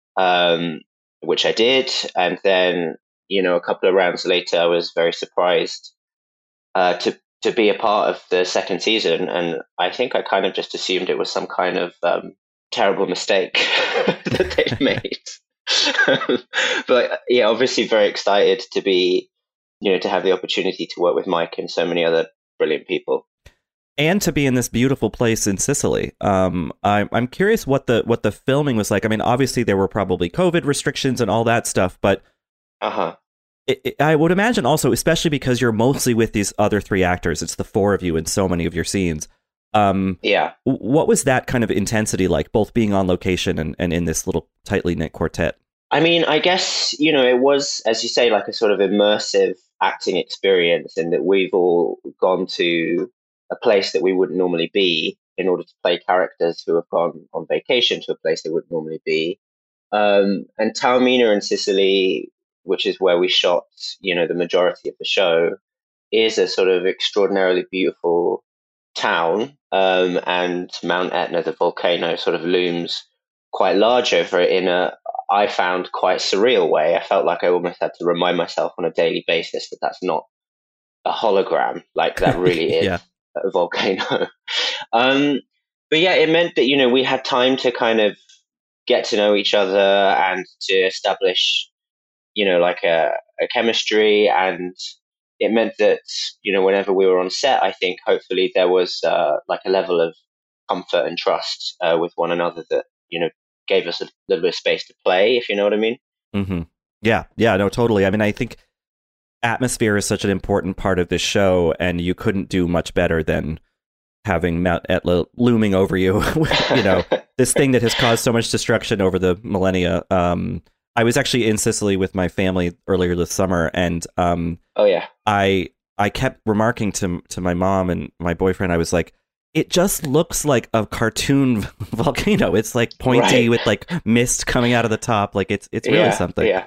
um, which I did. And then, you know, a couple of rounds later, I was very surprised uh, to to be a part of the second season. And I think I kind of just assumed it was some kind of um, terrible mistake that they'd made. But yeah, obviously very excited to be, you know, to have the opportunity to work with Mike and so many other brilliant people. And to be in this beautiful place in Sicily. Um, I'm I'm curious what the what the filming was like. I mean, obviously there were probably COVID restrictions and all that stuff, but uh-huh. it, it, I would imagine also, especially because you're mostly with these other three actors, it's the four of you in so many of your scenes. Um, yeah. What was that kind of intensity like, both being on location and, and in this little tightly knit quartet? I mean, I guess, you know, it was, as you say, like a sort of immersive acting experience in that we've all gone to a place that we wouldn't normally be in order to play characters who have gone on vacation to a place they wouldn't normally be. Um, and Taormina in Sicily, which is where we shot, you know, the majority of the show, is a sort of extraordinarily beautiful town. Um, and Mount Etna, the volcano, sort of looms quite large over it in a, I found, quite surreal way. I felt like I almost had to remind myself on a daily basis that that's not a hologram, like that really is. Yeah. A volcano. um, but yeah, it meant that, you know, we had time to kind of get to know each other and to establish, you know, like a, a chemistry. And it meant that, you know, whenever we were on set, I think hopefully there was uh, like a level of comfort and trust uh, with one another that, you know, gave us a little bit of space to play, if you know what I mean. Mm-hmm. Yeah, yeah, no, totally. I mean, I think atmosphere is such an important part of this show, and you couldn't do much better than having Mount Etna looming over you. You know, this thing that has caused so much destruction over the millennia. Um, I was actually in Sicily with my family earlier this summer, and um, oh yeah, I I kept remarking to to my mom and my boyfriend, I was like, it just looks like a cartoon volcano. It's like pointy right. with like mist coming out of the top. Like it's it's really yeah, something. Yeah.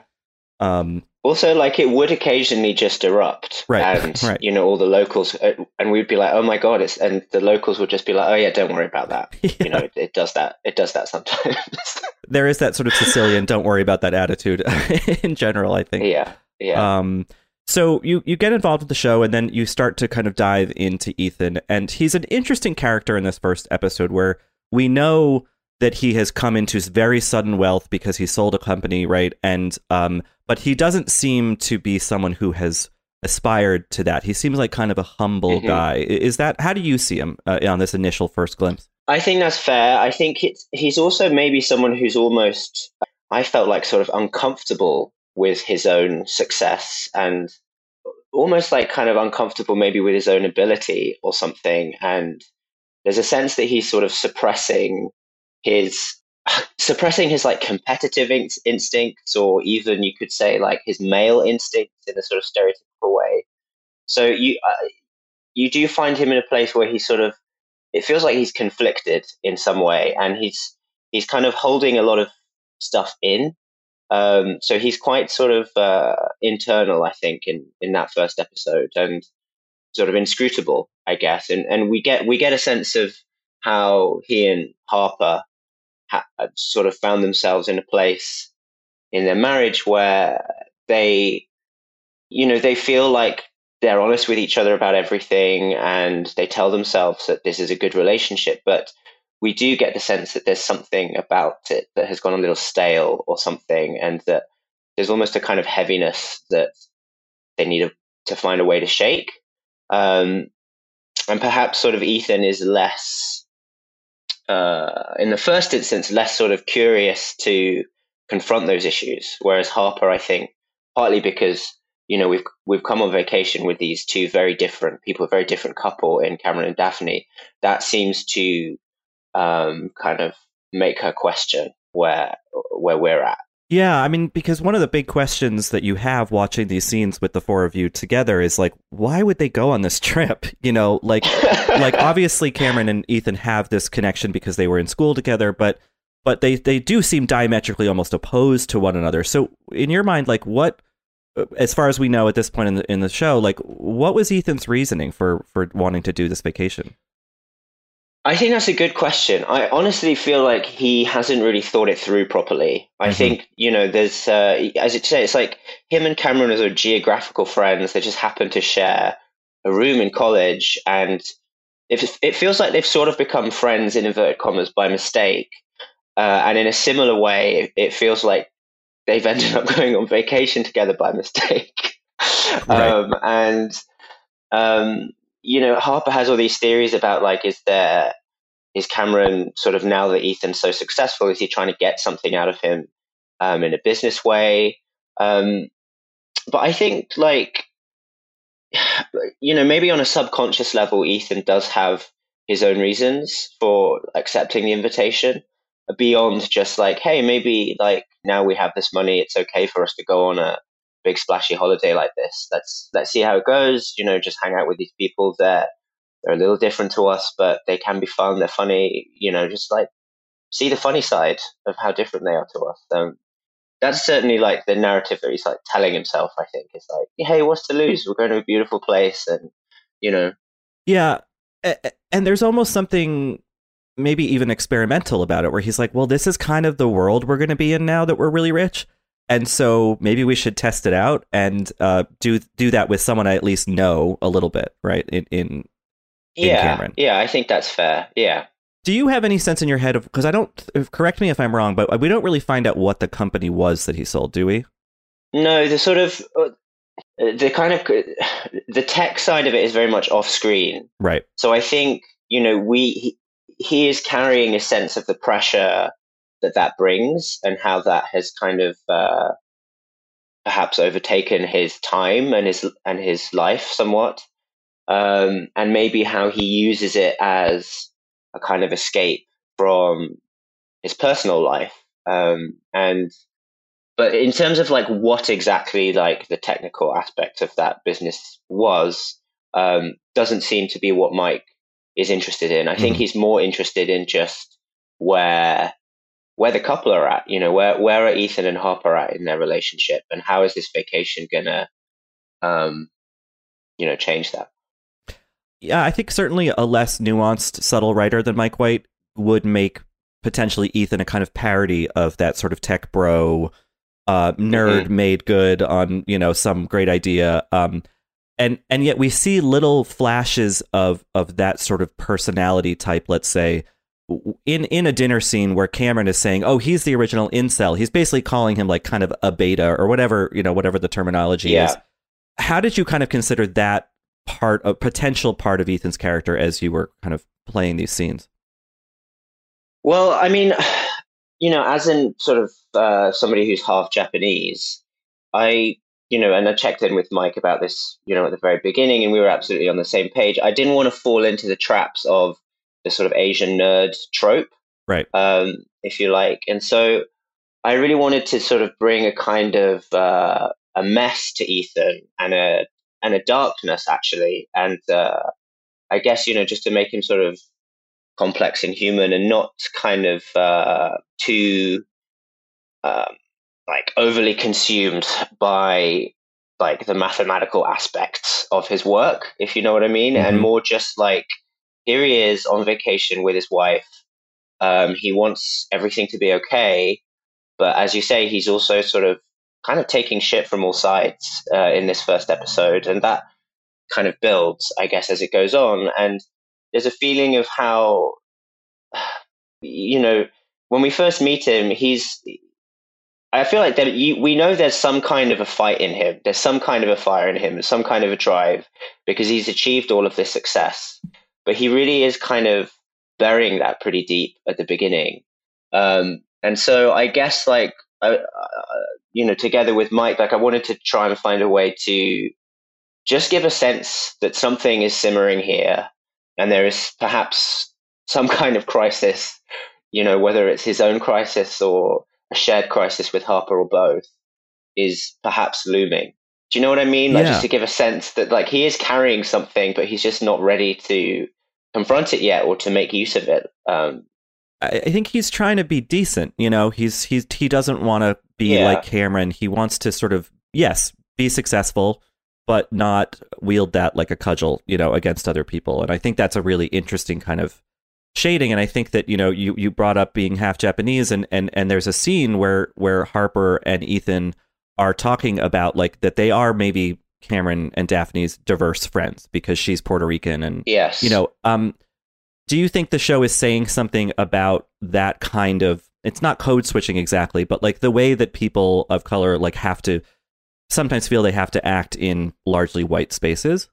Um, also, like it would occasionally just erupt, right? And right. you know, all the locals, uh, and we'd be like, "Oh my god!" It's and the locals would just be like, "Oh yeah, don't worry about that." Yeah. You know, it, it does that. It does that sometimes. There is that sort of Sicilian "don't worry about that" attitude in general, I think. Yeah. Yeah. Um, so you you get involved with the show, and then you start to kind of dive into Ethan, and he's an interesting character in this first episode, where we know that he has come into very sudden wealth because he sold a company, right? And um, but he doesn't seem to be someone who has aspired to that. He seems like kind of a humble mm-hmm. guy. Is that, how do you see him uh, on this initial first glimpse? I think that's fair. I think it's, he's also maybe someone who's almost, I felt like sort of uncomfortable with his own success and almost like kind of uncomfortable maybe with his own ability or something. And there's a sense that he's sort of suppressing his suppressing his like competitive in- instincts, or even you could say like his male instincts in a sort of stereotypical way. So you uh, you do find him in a place where he's sort of, it feels like he's conflicted in some way, and he's he's kind of holding a lot of stuff in. Um, so he's quite sort of uh, internal, I think, in, in that first episode, and sort of inscrutable, I guess. And and we get we get a sense of how he and Harper ha- sort of found themselves in a place in their marriage where they, you know, they feel like they're honest with each other about everything, and they tell themselves that this is a good relationship. But we do get the sense that there's something about it that has gone a little stale or something, and that there's almost a kind of heaviness that they need a, to find a way to shake. Um, and perhaps sort of Ethan is less, uh, in the first instance, less sort of curious to confront those issues. Whereas Harper, I think, partly because, you know, we've we've come on vacation with these two very different people, a very different couple in Cameron and Daphne, that seems to um, kind of make her question where where we're at. Yeah, I mean, because one of the big questions that you have watching these scenes with the four of you together is like, why would they go on this trip? You know, like, like obviously Cameron and Ethan have this connection because they were in school together, but but they they do seem diametrically almost opposed to one another. So in your mind, like what, as far as we know at this point in the in the show, like what was Ethan's reasoning for for wanting to do this vacation? I think that's a good question. I honestly feel like he hasn't really thought it through properly. I mm-hmm. think, you know, there's, uh, as it say, it's like him and Cameron are sort of geographical friends that just happen to share a room in college. And it, it feels like they've sort of become friends, in inverted commas, by mistake. Uh, and in a similar way, it feels like they've ended up going on vacation together by mistake. Right. Um, and, um, you know, Harper has all these theories about like, is there, is Cameron sort of, now that Ethan's so successful, is he trying to get something out of him um, in a business way? Um, but I think like, you know, maybe on a subconscious level, Ethan does have his own reasons for accepting the invitation beyond just like, hey, maybe like now we have this money, it's okay for us to go on a big splashy holiday like this. Let's let's see how it goes. You know, just hang out with these people. They're they're a little different to us, but they can be fun. They're funny. You know, just like see the funny side of how different they are to us. Um, that's certainly like the narrative that he's like telling himself. I think it's like, hey, what's to lose? We're going to a beautiful place, and you know, yeah. And there's almost something maybe even experimental about it, where he's like, well, this is kind of the world we're going to be in now that we're really rich. And so maybe we should test it out and uh, do do that with someone I at least know a little bit, right? In in, in yeah, Cameron. Yeah, I think that's fair. Yeah. Do you have any sense in your head of, because I don't, correct me if I'm wrong, but we don't really find out what the company was that he sold, do we? No, the sort of uh, the kind of the tech side of it is very much off screen, right? So I think, you know, we he, he is carrying a sense of the pressure that that brings, and how that has kind of uh, perhaps overtaken his time and his and his life somewhat, um, and maybe how he uses it as a kind of escape from his personal life. Um, and but in terms of like what exactly like the technical aspect of that business was, um, doesn't seem to be what Mike is interested in. I think Mhm. he's more interested in just where where the couple are at. You know, where where are Ethan and Harper at in their relationship, and how is this vacation gonna, um, you know, change that? Yeah, I think certainly a less nuanced, subtle writer than Mike White would make potentially Ethan a kind of parody of that sort of tech bro, uh, nerd Mm-hmm. made good on, you know, some great idea. Um, and and yet we see little flashes of of that sort of personality type, let's say, w- in in a dinner scene where Cameron is saying, oh, he's the original incel. He's basically calling him like kind of a beta or whatever, you know, whatever the terminology Yeah. is. How did you kind of consider that part, a potential part of Ethan's character as you were kind of playing these scenes? Well, I mean, you know, as in sort of uh, somebody who's half Japanese, I, you know, and I checked in with Mike about this, you know, at the very beginning, and we were absolutely on the same page. I didn't want to fall into the traps of the sort of Asian nerd trope, Right. um, if you like. And so I really wanted to sort of bring a kind of uh, a mess to Ethan and a and a darkness, actually. And uh, I guess, you know, just to make him sort of complex and human and not kind of uh, too um, like overly consumed by like the mathematical aspects of his work, if you know what I mean, and Mhm. more just like, here he is on vacation with his wife. Um, he wants everything to be okay, but as you say, he's also sort of kind of taking shit from all sides uh, in this first episode, and that kind of builds, I guess, as it goes on. And there's a feeling of how, you know, when we first meet him, he's, I feel like that you, we know there's some kind of a fight in him. There's some kind of a fire in him, some kind of a drive, because he's achieved all of this success. But he really is kind of burying that pretty deep at the beginning. Um, and so I guess like, uh, you know, together with Mike, like I wanted to try and find a way to just give a sense that something is simmering here, and there is perhaps some kind of crisis, you know, whether it's his own crisis or a shared crisis with Harper or both, is perhaps looming. Do you know what I mean? Like, Yeah. just to give a sense that like he is carrying something, but he's just not ready to confront it yet or to make use of it. Um, I I think he's trying to be decent. You know, he's he's he doesn't want to be Yeah. like Cameron. He wants to sort of, yes, be successful, but not wield that like a cudgel, you know, against other people. And I think that's a really interesting kind of shading. And I think that, you know, you you brought up being half Japanese, and and and there's a scene where where Harper and Ethan are talking about like that they are maybe Cameron and Daphne's diverse friends because she's Puerto Rican, and Yes. you know, um do you think the show is saying something about that kind of, it's not code switching exactly, but like the way that people of color like have to sometimes feel they have to act in largely white spaces?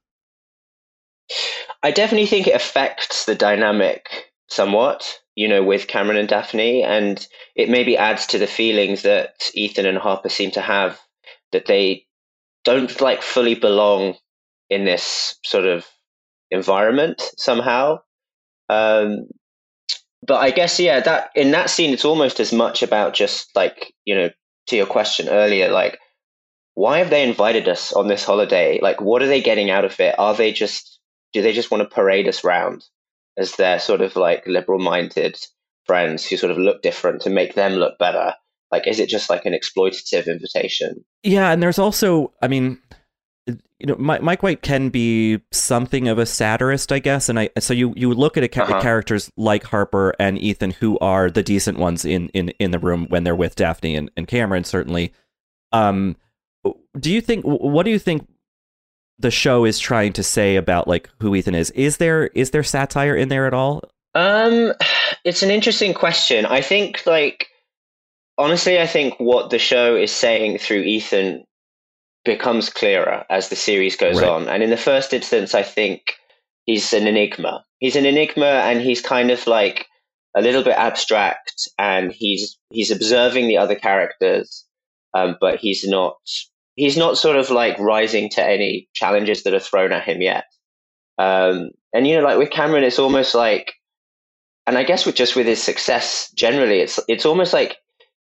I definitely think it affects the dynamic somewhat, you know, with Cameron and Daphne, and it maybe adds to the feelings that Ethan and Harper seem to have, that they don't like fully belong in this sort of environment somehow. Um, but I guess, yeah, that in that scene, it's almost as much about just like, you know, to your question earlier, like, why have they invited us on this holiday? Like, what are they getting out of it? Are they just, do they just want to parade us round as their sort of like liberal minded friends who sort of look different to make them look better? Like, is it just like an exploitative invitation? Yeah, and there's also, I mean, you know, Mi- Mike White can be something of a satirist, I guess, and I so you you look at a ca- Uh-huh. characters like Harper and Ethan, who are the decent ones in in in the room when they're with Daphne and, and Cameron, certainly. Um, do you think? What do you think the show is trying to say about like who Ethan is? Is there is there satire in there at all? Um, it's an interesting question. I think, like, honestly, I think what the show is saying through Ethan becomes clearer as the series goes Right. on. And in the first instance, I think he's an enigma. He's an enigma, and he's kind of like a little bit abstract, and he's he's observing the other characters, um, but he's not he's not sort of like rising to any challenges that are thrown at him yet. Um, and you know, like with Cameron, it's almost like, and I guess with just with his success generally, it's it's almost like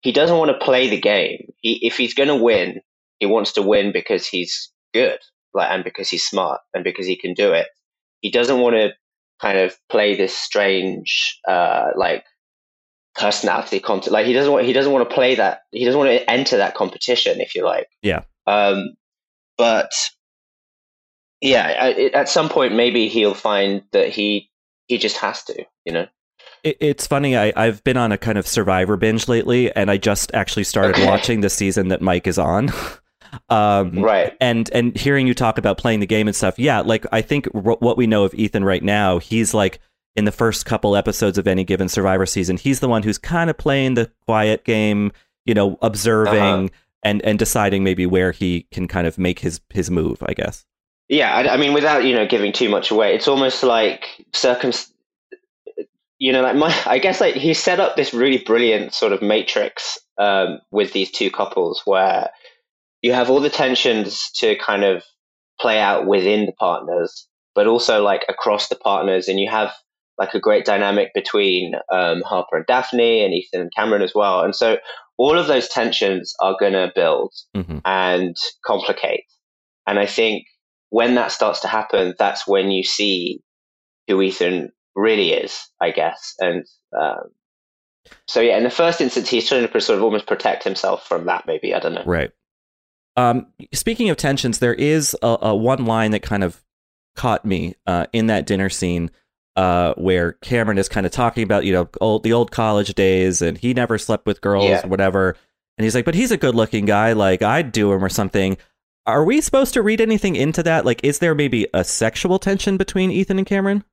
he doesn't want to play the game. He, if he's going to win, he wants to win because he's good, like, and because he's smart and because he can do it. He doesn't want to kind of play this strange, uh, like personality content. Like he doesn't want, he doesn't want to play that. He doesn't want to enter that competition, if you like. Yeah. Um, but yeah, it, at some point, maybe he'll find that he, he just has to, you know? It, it's funny. I, I've been on a kind of Survivor binge lately, and I just actually started Okay. watching the season that Mike is on. Um, right. And and hearing you talk about playing the game and stuff, yeah, like I think r- what we know of Ethan right now, he's like in the first couple episodes of any given Survivor season, he's the one who's kind of playing the quiet game, you know, observing Uh-huh. and and deciding maybe where he can kind of make his his move, I guess. Yeah, I, I mean, without, you know, giving too much away, it's almost like circum, you know, like my, I guess like he set up this really brilliant sort of matrix um, with these two couples where you have all the tensions to kind of play out within the partners, but also like across the partners, and you have like a great dynamic between um, Harper and Daphne and Ethan and Cameron as well. And so all of those tensions are going to build Mm-hmm. and complicate. And I think when that starts to happen, that's when you see who Ethan really is, I guess. And um, so, yeah, in the first instance, he's trying to sort of almost protect himself from that, maybe. I don't know. Right. Um, speaking of tensions, there is a, a one line that kind of caught me uh, in that dinner scene uh, where Cameron is kind of talking about, you know, old, the old college days, and he never slept with girls Yeah. or whatever. And he's like, but he's a good looking guy. Like, I'd do him or something. Are we supposed to read anything into that? Like, is there maybe a sexual tension between Ethan and Cameron?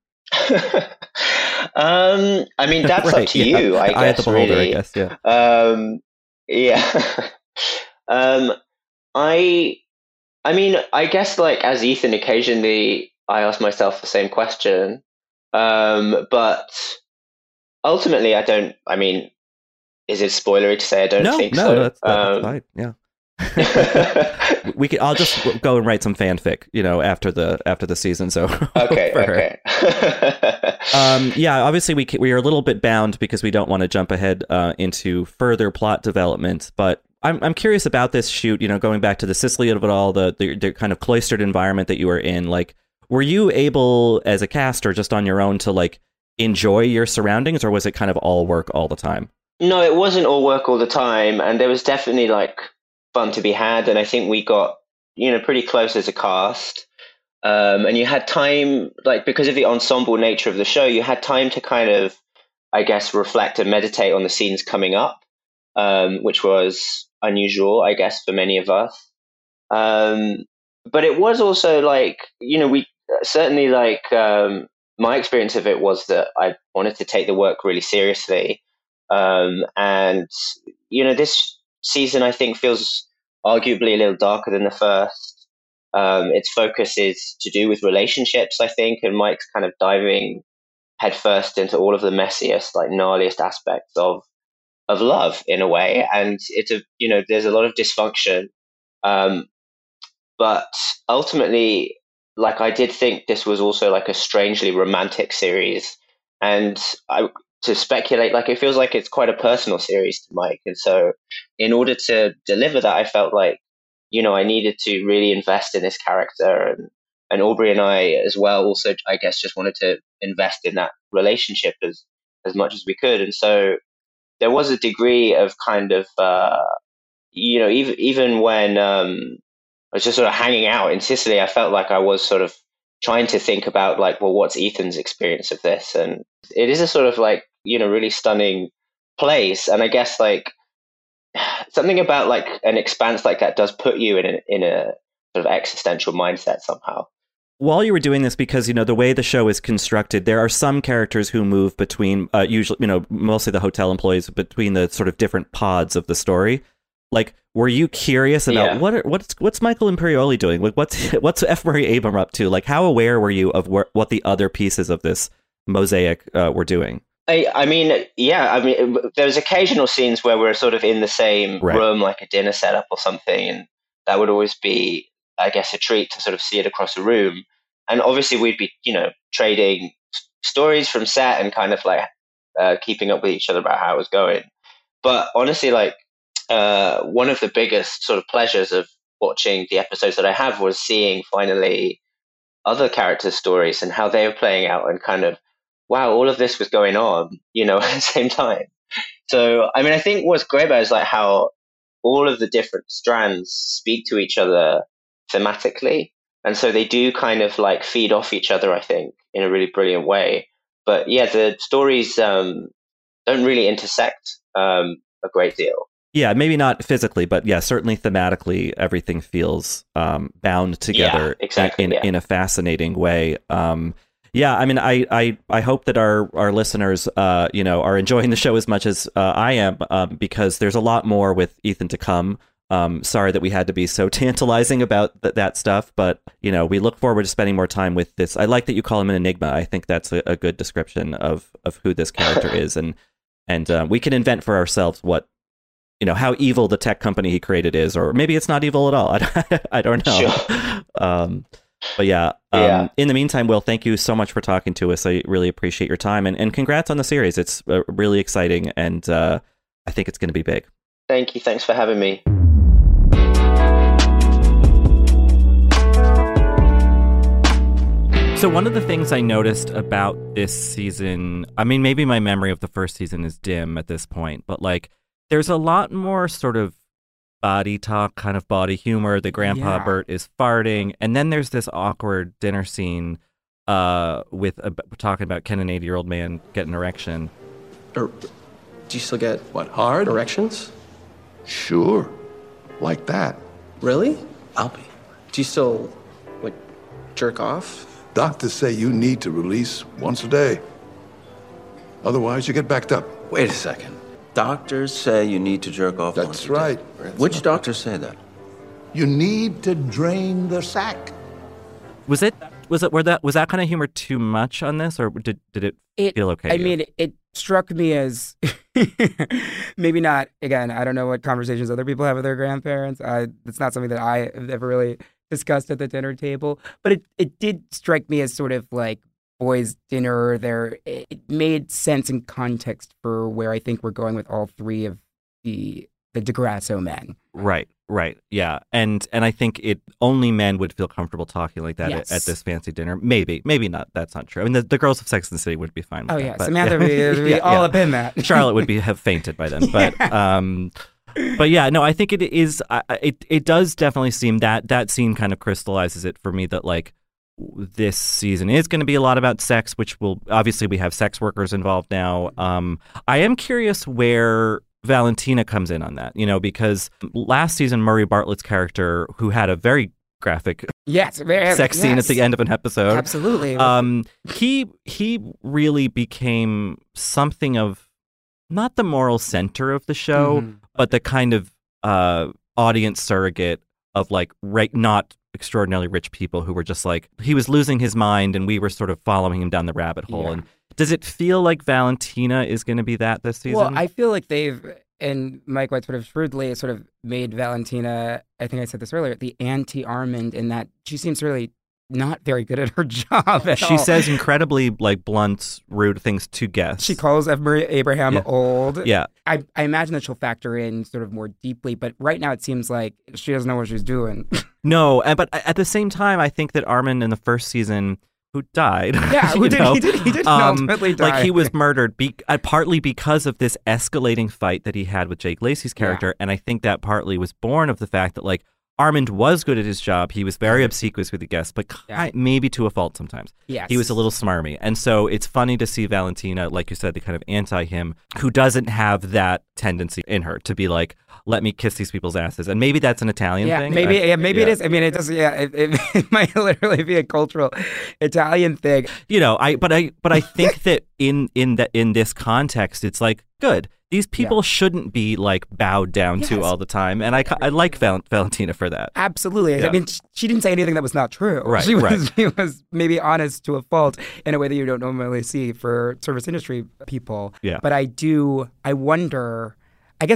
um, I mean, that's Right, up to yeah. you, I Eye of guess, the beholder, I really. guess, yeah. Um, yeah. um, I, I mean, I guess like as Ethan, occasionally I ask myself the same question. Um, but ultimately I don't, I mean, is it spoilery to say I don't no, think no, so? that's, that's Um, fine. Yeah. we could. I'll just go and write some fanfic, you know, after the after the season. So Okay, for her. okay. um, yeah, obviously we ca- we are a little bit bound because we don't want to jump ahead uh, into further plot development. But I'm I'm curious about this shoot. You know, going back to the Sicily of it all, the, the the kind of cloistered environment that you were in. Like, were you able, as a cast or just on your own, to like enjoy your surroundings, or was it kind of all work all the time? No, it wasn't all work all the time, and there was definitely like fun to be had, and I think we got, you know, pretty close as a cast. Um, and you had time, like, because of the ensemble nature of the show, you had time to kind of, I guess, reflect and meditate on the scenes coming up, um, which was unusual, I guess, for many of us. Um, but it was also like, you know, we certainly like, um, my experience of it was that I wanted to take the work really seriously. Um, and, you know, this season, I think, feels arguably a little darker than the first. Um, its focus is to do with relationships, I think, and Mike's kind of diving headfirst into all of the messiest, like gnarliest aspects of of love in a way. And it's a, you know, there's a lot of dysfunction. Um, but ultimately, like, I did think this was also like a strangely romantic series. And I, to speculate, like, it feels like it's quite a personal series to Mike. And so in order to deliver that, I felt like, you know, I needed to really invest in this character, and, and Aubrey and I as well also, I guess, just wanted to invest in that relationship as, as much as we could. And so there was a degree of kind of, uh, you know, even, even when um, I was just sort of hanging out in Sicily, I felt like I was sort of trying to think about like, well, what's Ethan's experience of this? And it is a sort of like, you know, really stunning place. And I guess like something about like an expanse like that does put you in a, in a sort of existential mindset somehow. While you were doing this, because, you know, the way the show is constructed, there are some characters who move between, uh, usually, you know, mostly the hotel employees, between the sort of different pods of the story. Like, were you curious about Yeah. what are, what's what's Michael Imperioli doing? Like, what's what's F. Murray Abraham up to? Like, how aware were you of wh- what the other pieces of this mosaic uh, were doing? I, I mean, yeah, I mean, there's occasional scenes where we're sort of in the same Right. room, like a dinner setup or something, and that would always be, I guess, a treat to sort of see it across a room. And obviously, we'd be, you know, trading s- stories from set and kind of like uh, keeping up with each other about how it was going. But honestly, like uh, one of the biggest sort of pleasures of watching the episodes that I have was seeing finally other characters' stories and how they were playing out, and kind of, wow, all of this was going on, you know, at the same time. So, I mean, I think what's great about it is like how all of the different strands speak to each other thematically. And so they do kind of like feed off each other, I think, in a really brilliant way. But yeah, the stories um, don't really intersect um, a great deal. Yeah, maybe not physically, but yeah, certainly thematically, everything feels um, bound together yeah, exactly, in, yeah. in a fascinating way. Um, yeah, I mean, I, I, I hope that our, our listeners, uh, you know, are enjoying the show as much as uh, I am, um, because there's a lot more with Ethan to come. Um, sorry that we had to be so tantalizing about th- that stuff, but, you know, we look forward to spending more time with this. I like that you call him an enigma. I think that's a, a good description of, of who this character is. And, and uh, we can invent for ourselves what, you know, how evil the tech company he created is, or maybe it's not evil at all. I, I don't know. Sure. Um, but yeah, um, yeah. In the meantime, Will, thank you so much for talking to us. I really appreciate your time, and, and congrats on the series. It's uh, really exciting, and uh, I think it's going to be big. Thank you. Thanks for having me. So one of the things I noticed about this season, I mean, maybe my memory of the first season is dim at this point, but like there's a lot more sort of body talk, kind of body humor. The grandpa Yeah. Bert is farting. And then there's this awkward dinner scene uh, with a, talking about can an eighty-year-old man get an erection? Or do you still get, What, hard? erections? Sure. Like that. Really? I'll be. Do you still, like, jerk off? Doctors say you need to release once a day. Otherwise, you get backed up. Wait a second. Doctors say you need to jerk off That's once a day. right. Which doctors say that? You need to drain the sack. Was it was it were that was that kind of humor too much on this, or did did it, It, feel okay? I to you? mean, it, it struck me as maybe not. Again, I don't know what conversations other people have with their grandparents. Uh, it's not something that I have ever really discussed at the dinner table. But it, it did strike me as sort of like boys' dinner. There, it made sense in context for where I think we're going with all three of the the DeGrasso men. Right, right, yeah, and and I think it only men would feel comfortable talking like that Yes. at, at this fancy dinner. Maybe, maybe not. That's not true. I mean, the, the girls of Sex and the City would be fine with Oh that. yeah, but- Samantha would be, would be all up in that. Charlotte would be have fainted by then, but um, but yeah, no, I think it is. I- I- It it does definitely seem that that scene kind of crystallizes it for me that like this season is going to be a lot about sex, which will obviously we have sex workers involved now. Um, I am curious where Valentina comes in on that, you know, because last season Murray Bartlett's character, who had a very graphic Yes, very, sex scene at yes. the end of an episode, Absolutely. um, he he really became something of not the moral center of the show, Mhm. but the kind of uh, audience surrogate of like right, not extraordinarily rich people who were just like he was losing his mind, and we were sort of following him down the rabbit hole. Yeah. And does it feel like Valentina is going to be that this season? Well, I feel like they've, and Mike White sort of shrewdly sort of made Valentina, I think I said this earlier, the anti-Armand in that she seems really not very good at her job at she all. says incredibly like blunt, rude things to guests. She calls Eve Marie Abraham Yeah. old. Yeah. I, I imagine that she'll factor in sort of more deeply, but right now it seems like she doesn't know what she's doing. No, and- but at the same time, I think that Armin in the first season, who died, Yeah, who you did- know, he did- he did um, ultimately like die. he was murdered, be, uh, partly because of this escalating fight that he had with Jake Lacey's character, and I think that partly was born of the fact that like Armand was good at his job. He was very obsequious with the guests, but Yeah. ki- maybe to a fault sometimes. Yes. He was a little smarmy. And so it's funny to see Valentina, like you said, the kind of anti-him, who doesn't have that tendency in her to be like, let me kiss these people's asses. And maybe that's an Italian yeah, thing. maybe I- yeah, maybe it yeah. is. I mean, it does. Yeah, it, it, it might literally be a cultural Italian thing. You know, I but I but I think that in in that in this context, it's like good. These people shouldn't be like bowed down to Yes. all the time, and I, I like Val- Valentina for that. Absolutely. Yeah. I mean, sh- she didn't say anything that was not true. Right, She was, right. she was maybe honest to a fault in a way that you don't normally see for service industry people. Yeah. But I do, I wonder, I guess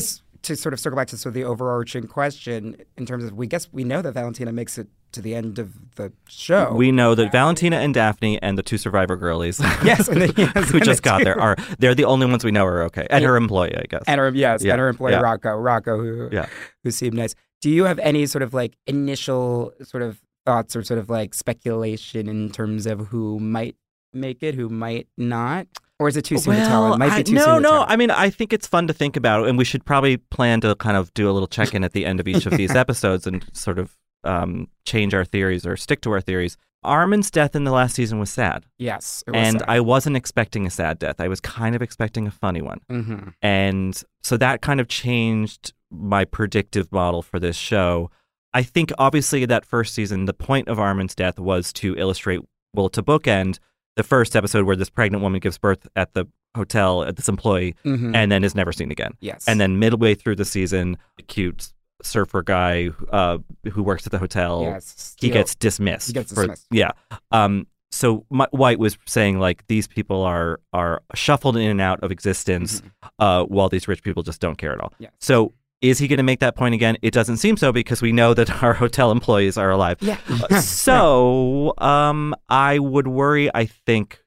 to sort of circle back to sort of the overarching question in terms of, we guess we know that Valentina makes it to the end of the show. We know that Valentina and Daphne and the two Survivor girlies, yes, and the, yes, who and just the got two. there, are they're the only ones we know are okay, and her employee, I guess, and her yes, yeah. and her employee yeah. Rocco, Rocco, who yeah. who seemed nice. Do you have any sort of like initial sort of thoughts or sort of like speculation in terms of who might make it, who might not? Or is it too soon well, to tell? It might be I, too no, soon to no. tell. I mean, I think it's fun to think about, and we should probably plan to kind of do a little check-in at the end of each of these episodes and sort of um, change our theories or stick to our theories. Armin's death in the last season was sad. Yes, it was and sad. I wasn't expecting a sad death. I was kind of expecting a funny one. Mm-hmm. And so that kind of changed my predictive model for this show. I think, obviously, that first season, the point of Armin's death was to illustrate, well, to bookend the first episode where this pregnant woman gives birth at the hotel at this employee Mhm. and then is never seen again. Yes. And then midway through the season, the cute surfer guy uh, who works at the hotel, Yes, he Steele. gets dismissed. He gets for- dismissed. yeah. Um, so my, White was saying, like, these people are are shuffled in and out of existence uh, while these rich people just don't care at all. Mm-hmm. Yes. So is he going to make that point again? It doesn't seem so, because we know that our hotel employees are alive. Yeah. Uh, so um, I would worry, I think,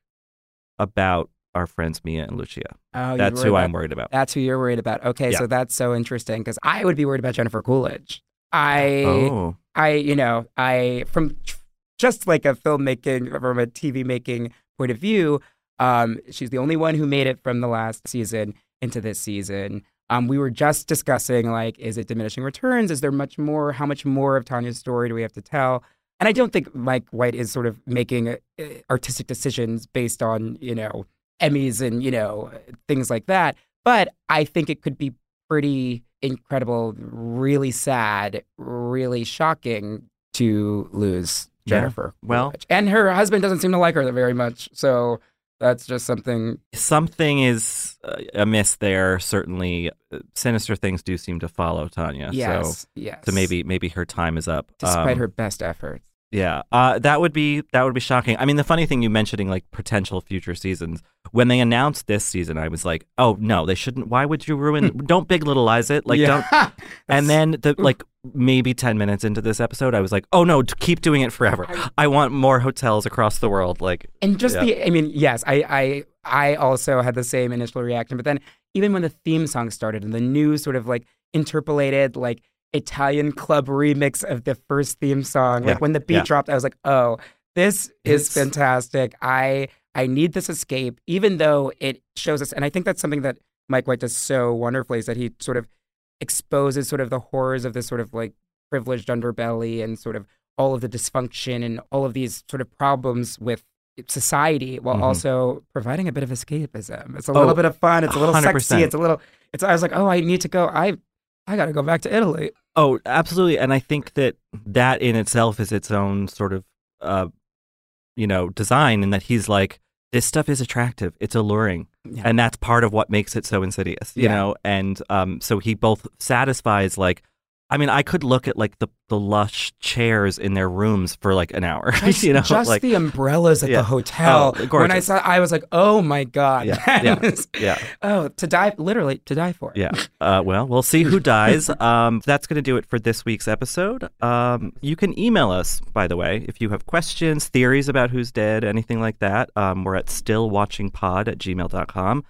about our friends Mia and Lucia. Oh, you're That's worried who about- I'm worried about. That's who you're worried about. Okay, Yeah. so that's so interesting because I would be worried about Jennifer Coolidge. I, Oh. I, you know, I from just like a filmmaking, from a T V making point of view, um, she's the only one who made it from the last season into this season. Um, we were just discussing, like, is it diminishing returns? Is there much more? How much more of Tanya's story do we have to tell? And I don't think Mike White is sort of making uh, artistic decisions based on, you know, Emmys and, you know, things like that. But I think it could be pretty incredible, really sad, really shocking to lose Yeah. Jennifer. Well- Coolidge. And her husband doesn't seem to like her very much. So that's just something. Something is uh, amiss there. Certainly, uh, sinister things do seem to follow Tanya. Yes, so, yes. So maybe maybe her time is up. Despite Um, her best efforts. Yeah, uh, that would be that would be shocking. I mean, the funny thing, you mentioning like potential future seasons. When they announced this season, I was like, "Oh no, they shouldn't. Why would you ruin? Don't Big Little Lies it. Like Yeah. don't." And then the like maybe ten minutes into this episode, I was like, "Oh no, to keep doing it forever. I want more hotels across the world." Like, And just yeah. the, I mean, yes, I, I, I also had the same initial reaction. But then even when the theme song started and the new sort of like interpolated, like Italian club remix of the first theme song, like Yeah. when the beat Yeah. dropped, I was like, oh, this is It's- fantastic. I, I need this escape, even though it shows us. And I think that's something that Mike White does so wonderfully, is that he sort of exposes sort of the horrors of this sort of like privileged underbelly and sort of all of the dysfunction and all of these sort of problems with society, while Mhm. also providing a bit of escapism. It's a Oh, little bit of fun. It's a little one hundred sexy. percent. It's a little. It's. I was like, oh, I need to go. I, I got to go back to Italy. Oh, absolutely. And I think that that in itself is its own sort of, uh, you know, design, in that he's like, this stuff is attractive. It's alluring. Yeah. And that's part of what makes it so insidious, you Yeah. know? And um, so he both satisfies, like, I mean, I could look at like the, the lush chairs in their rooms for like an hour, Just, you know? just like, the umbrellas at yeah. the hotel. Oh, when I gorgeous. saw, I was like, oh my god. Yeah, that yeah, was- yeah. Oh, to die, literally to die for. Yeah. Uh, well, we'll see who dies. Um, that's going to do it for this week's episode. Um, you can email us, by the way, if you have questions, theories about who's dead, anything like that. Um, we're at stillwatchingpod at gmail dot com.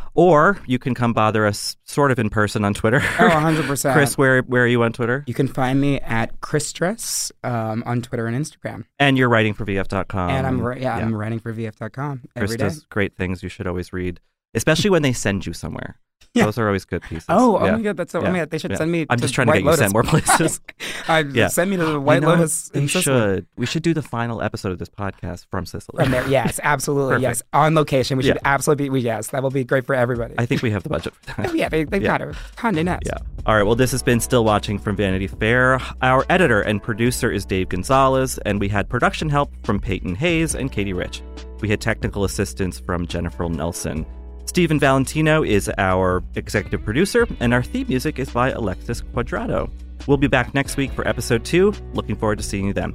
Or you can come bother us sort of in person on Twitter. Oh, one hundred percent. Chris, where where are you on Twitter? You can find me at Chris Dress um, on Twitter and Instagram. And you're writing for V F dot com. and I'm ri- yeah, I'm writing for V F dot com Chris every day. does great things you should always read, especially when they send you somewhere. Yeah. Those are always good pieces. Oh, oh Yeah. my god, that's so. Yeah. I mean, they should Yeah. send me. I'm to just trying to White get you Lotus. sent more places. I Yeah. send me to the White You know, Lotus. We in Sicily. should. We should do the final episode of this podcast from Sicily. From there, yes, absolutely, Perfect. yes, on location. We should Yeah. absolutely be. We, yes, that will be great for everybody. I think we have the budget for that. Oh, yeah, they, they've Yeah. got it. Condé Nast. Yeah. All right. Well, this has been Still Watching from Vanity Fair. Our editor and producer is Dave Gonzalez, and we had production help from Peyton Hayes and Katie Rich. We had technical assistance from Jennifer Nelson. Stephen Valentino is our executive producer, and our theme music is by Alexis Quadrado. We'll be back next week for episode two. Looking forward to seeing you then.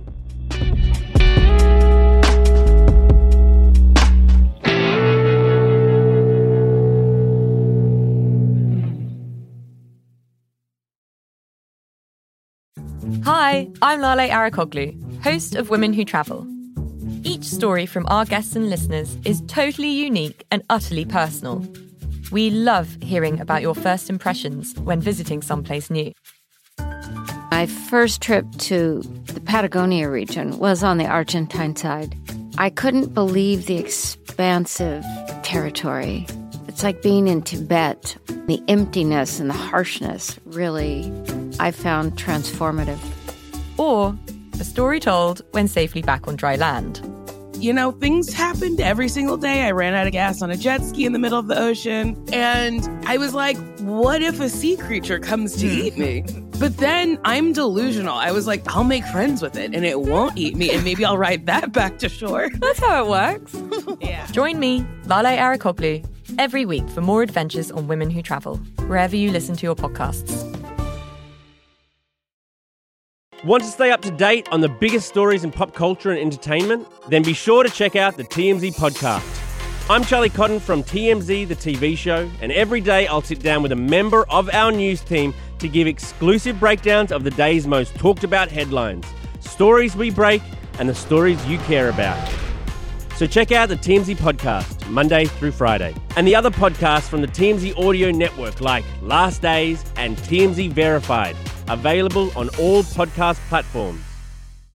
Hi, I'm Lale Arikoglu, host of Women Who Travel. Each story from our guests and listeners is totally unique and utterly personal. We love hearing about your first impressions when visiting someplace new. My first trip to the Patagonia region was on the Argentine side. I couldn't believe the expansive territory. It's like being in Tibet. The emptiness and the harshness really, I found transformative. Or a story told when safely back on dry land. You know, things happened every single day. I ran out of gas on a jet ski in the middle of the ocean. And I was like, what if a sea creature comes to eat me? But then I'm delusional. I was like, I'll make friends with it and it won't eat me. And maybe I'll ride that back to shore. That's how it works. Yeah. Join me, Lale Arikoglu, every week for more adventures on Women Who Travel, wherever you listen to your podcasts. Want to stay up to date on the biggest stories in pop culture and entertainment? Then be sure to check out the T M Z podcast. I'm Charlie Cotton from T M Z, the T V show, and every day I'll sit down with a member of our news team to give exclusive breakdowns of the day's most talked about headlines, stories we break, and the stories you care about. So check out the T M Z podcast, Monday through Friday, and the other podcasts from the T M Z audio network like Last Days and T M Z Verified, available on all podcast platforms.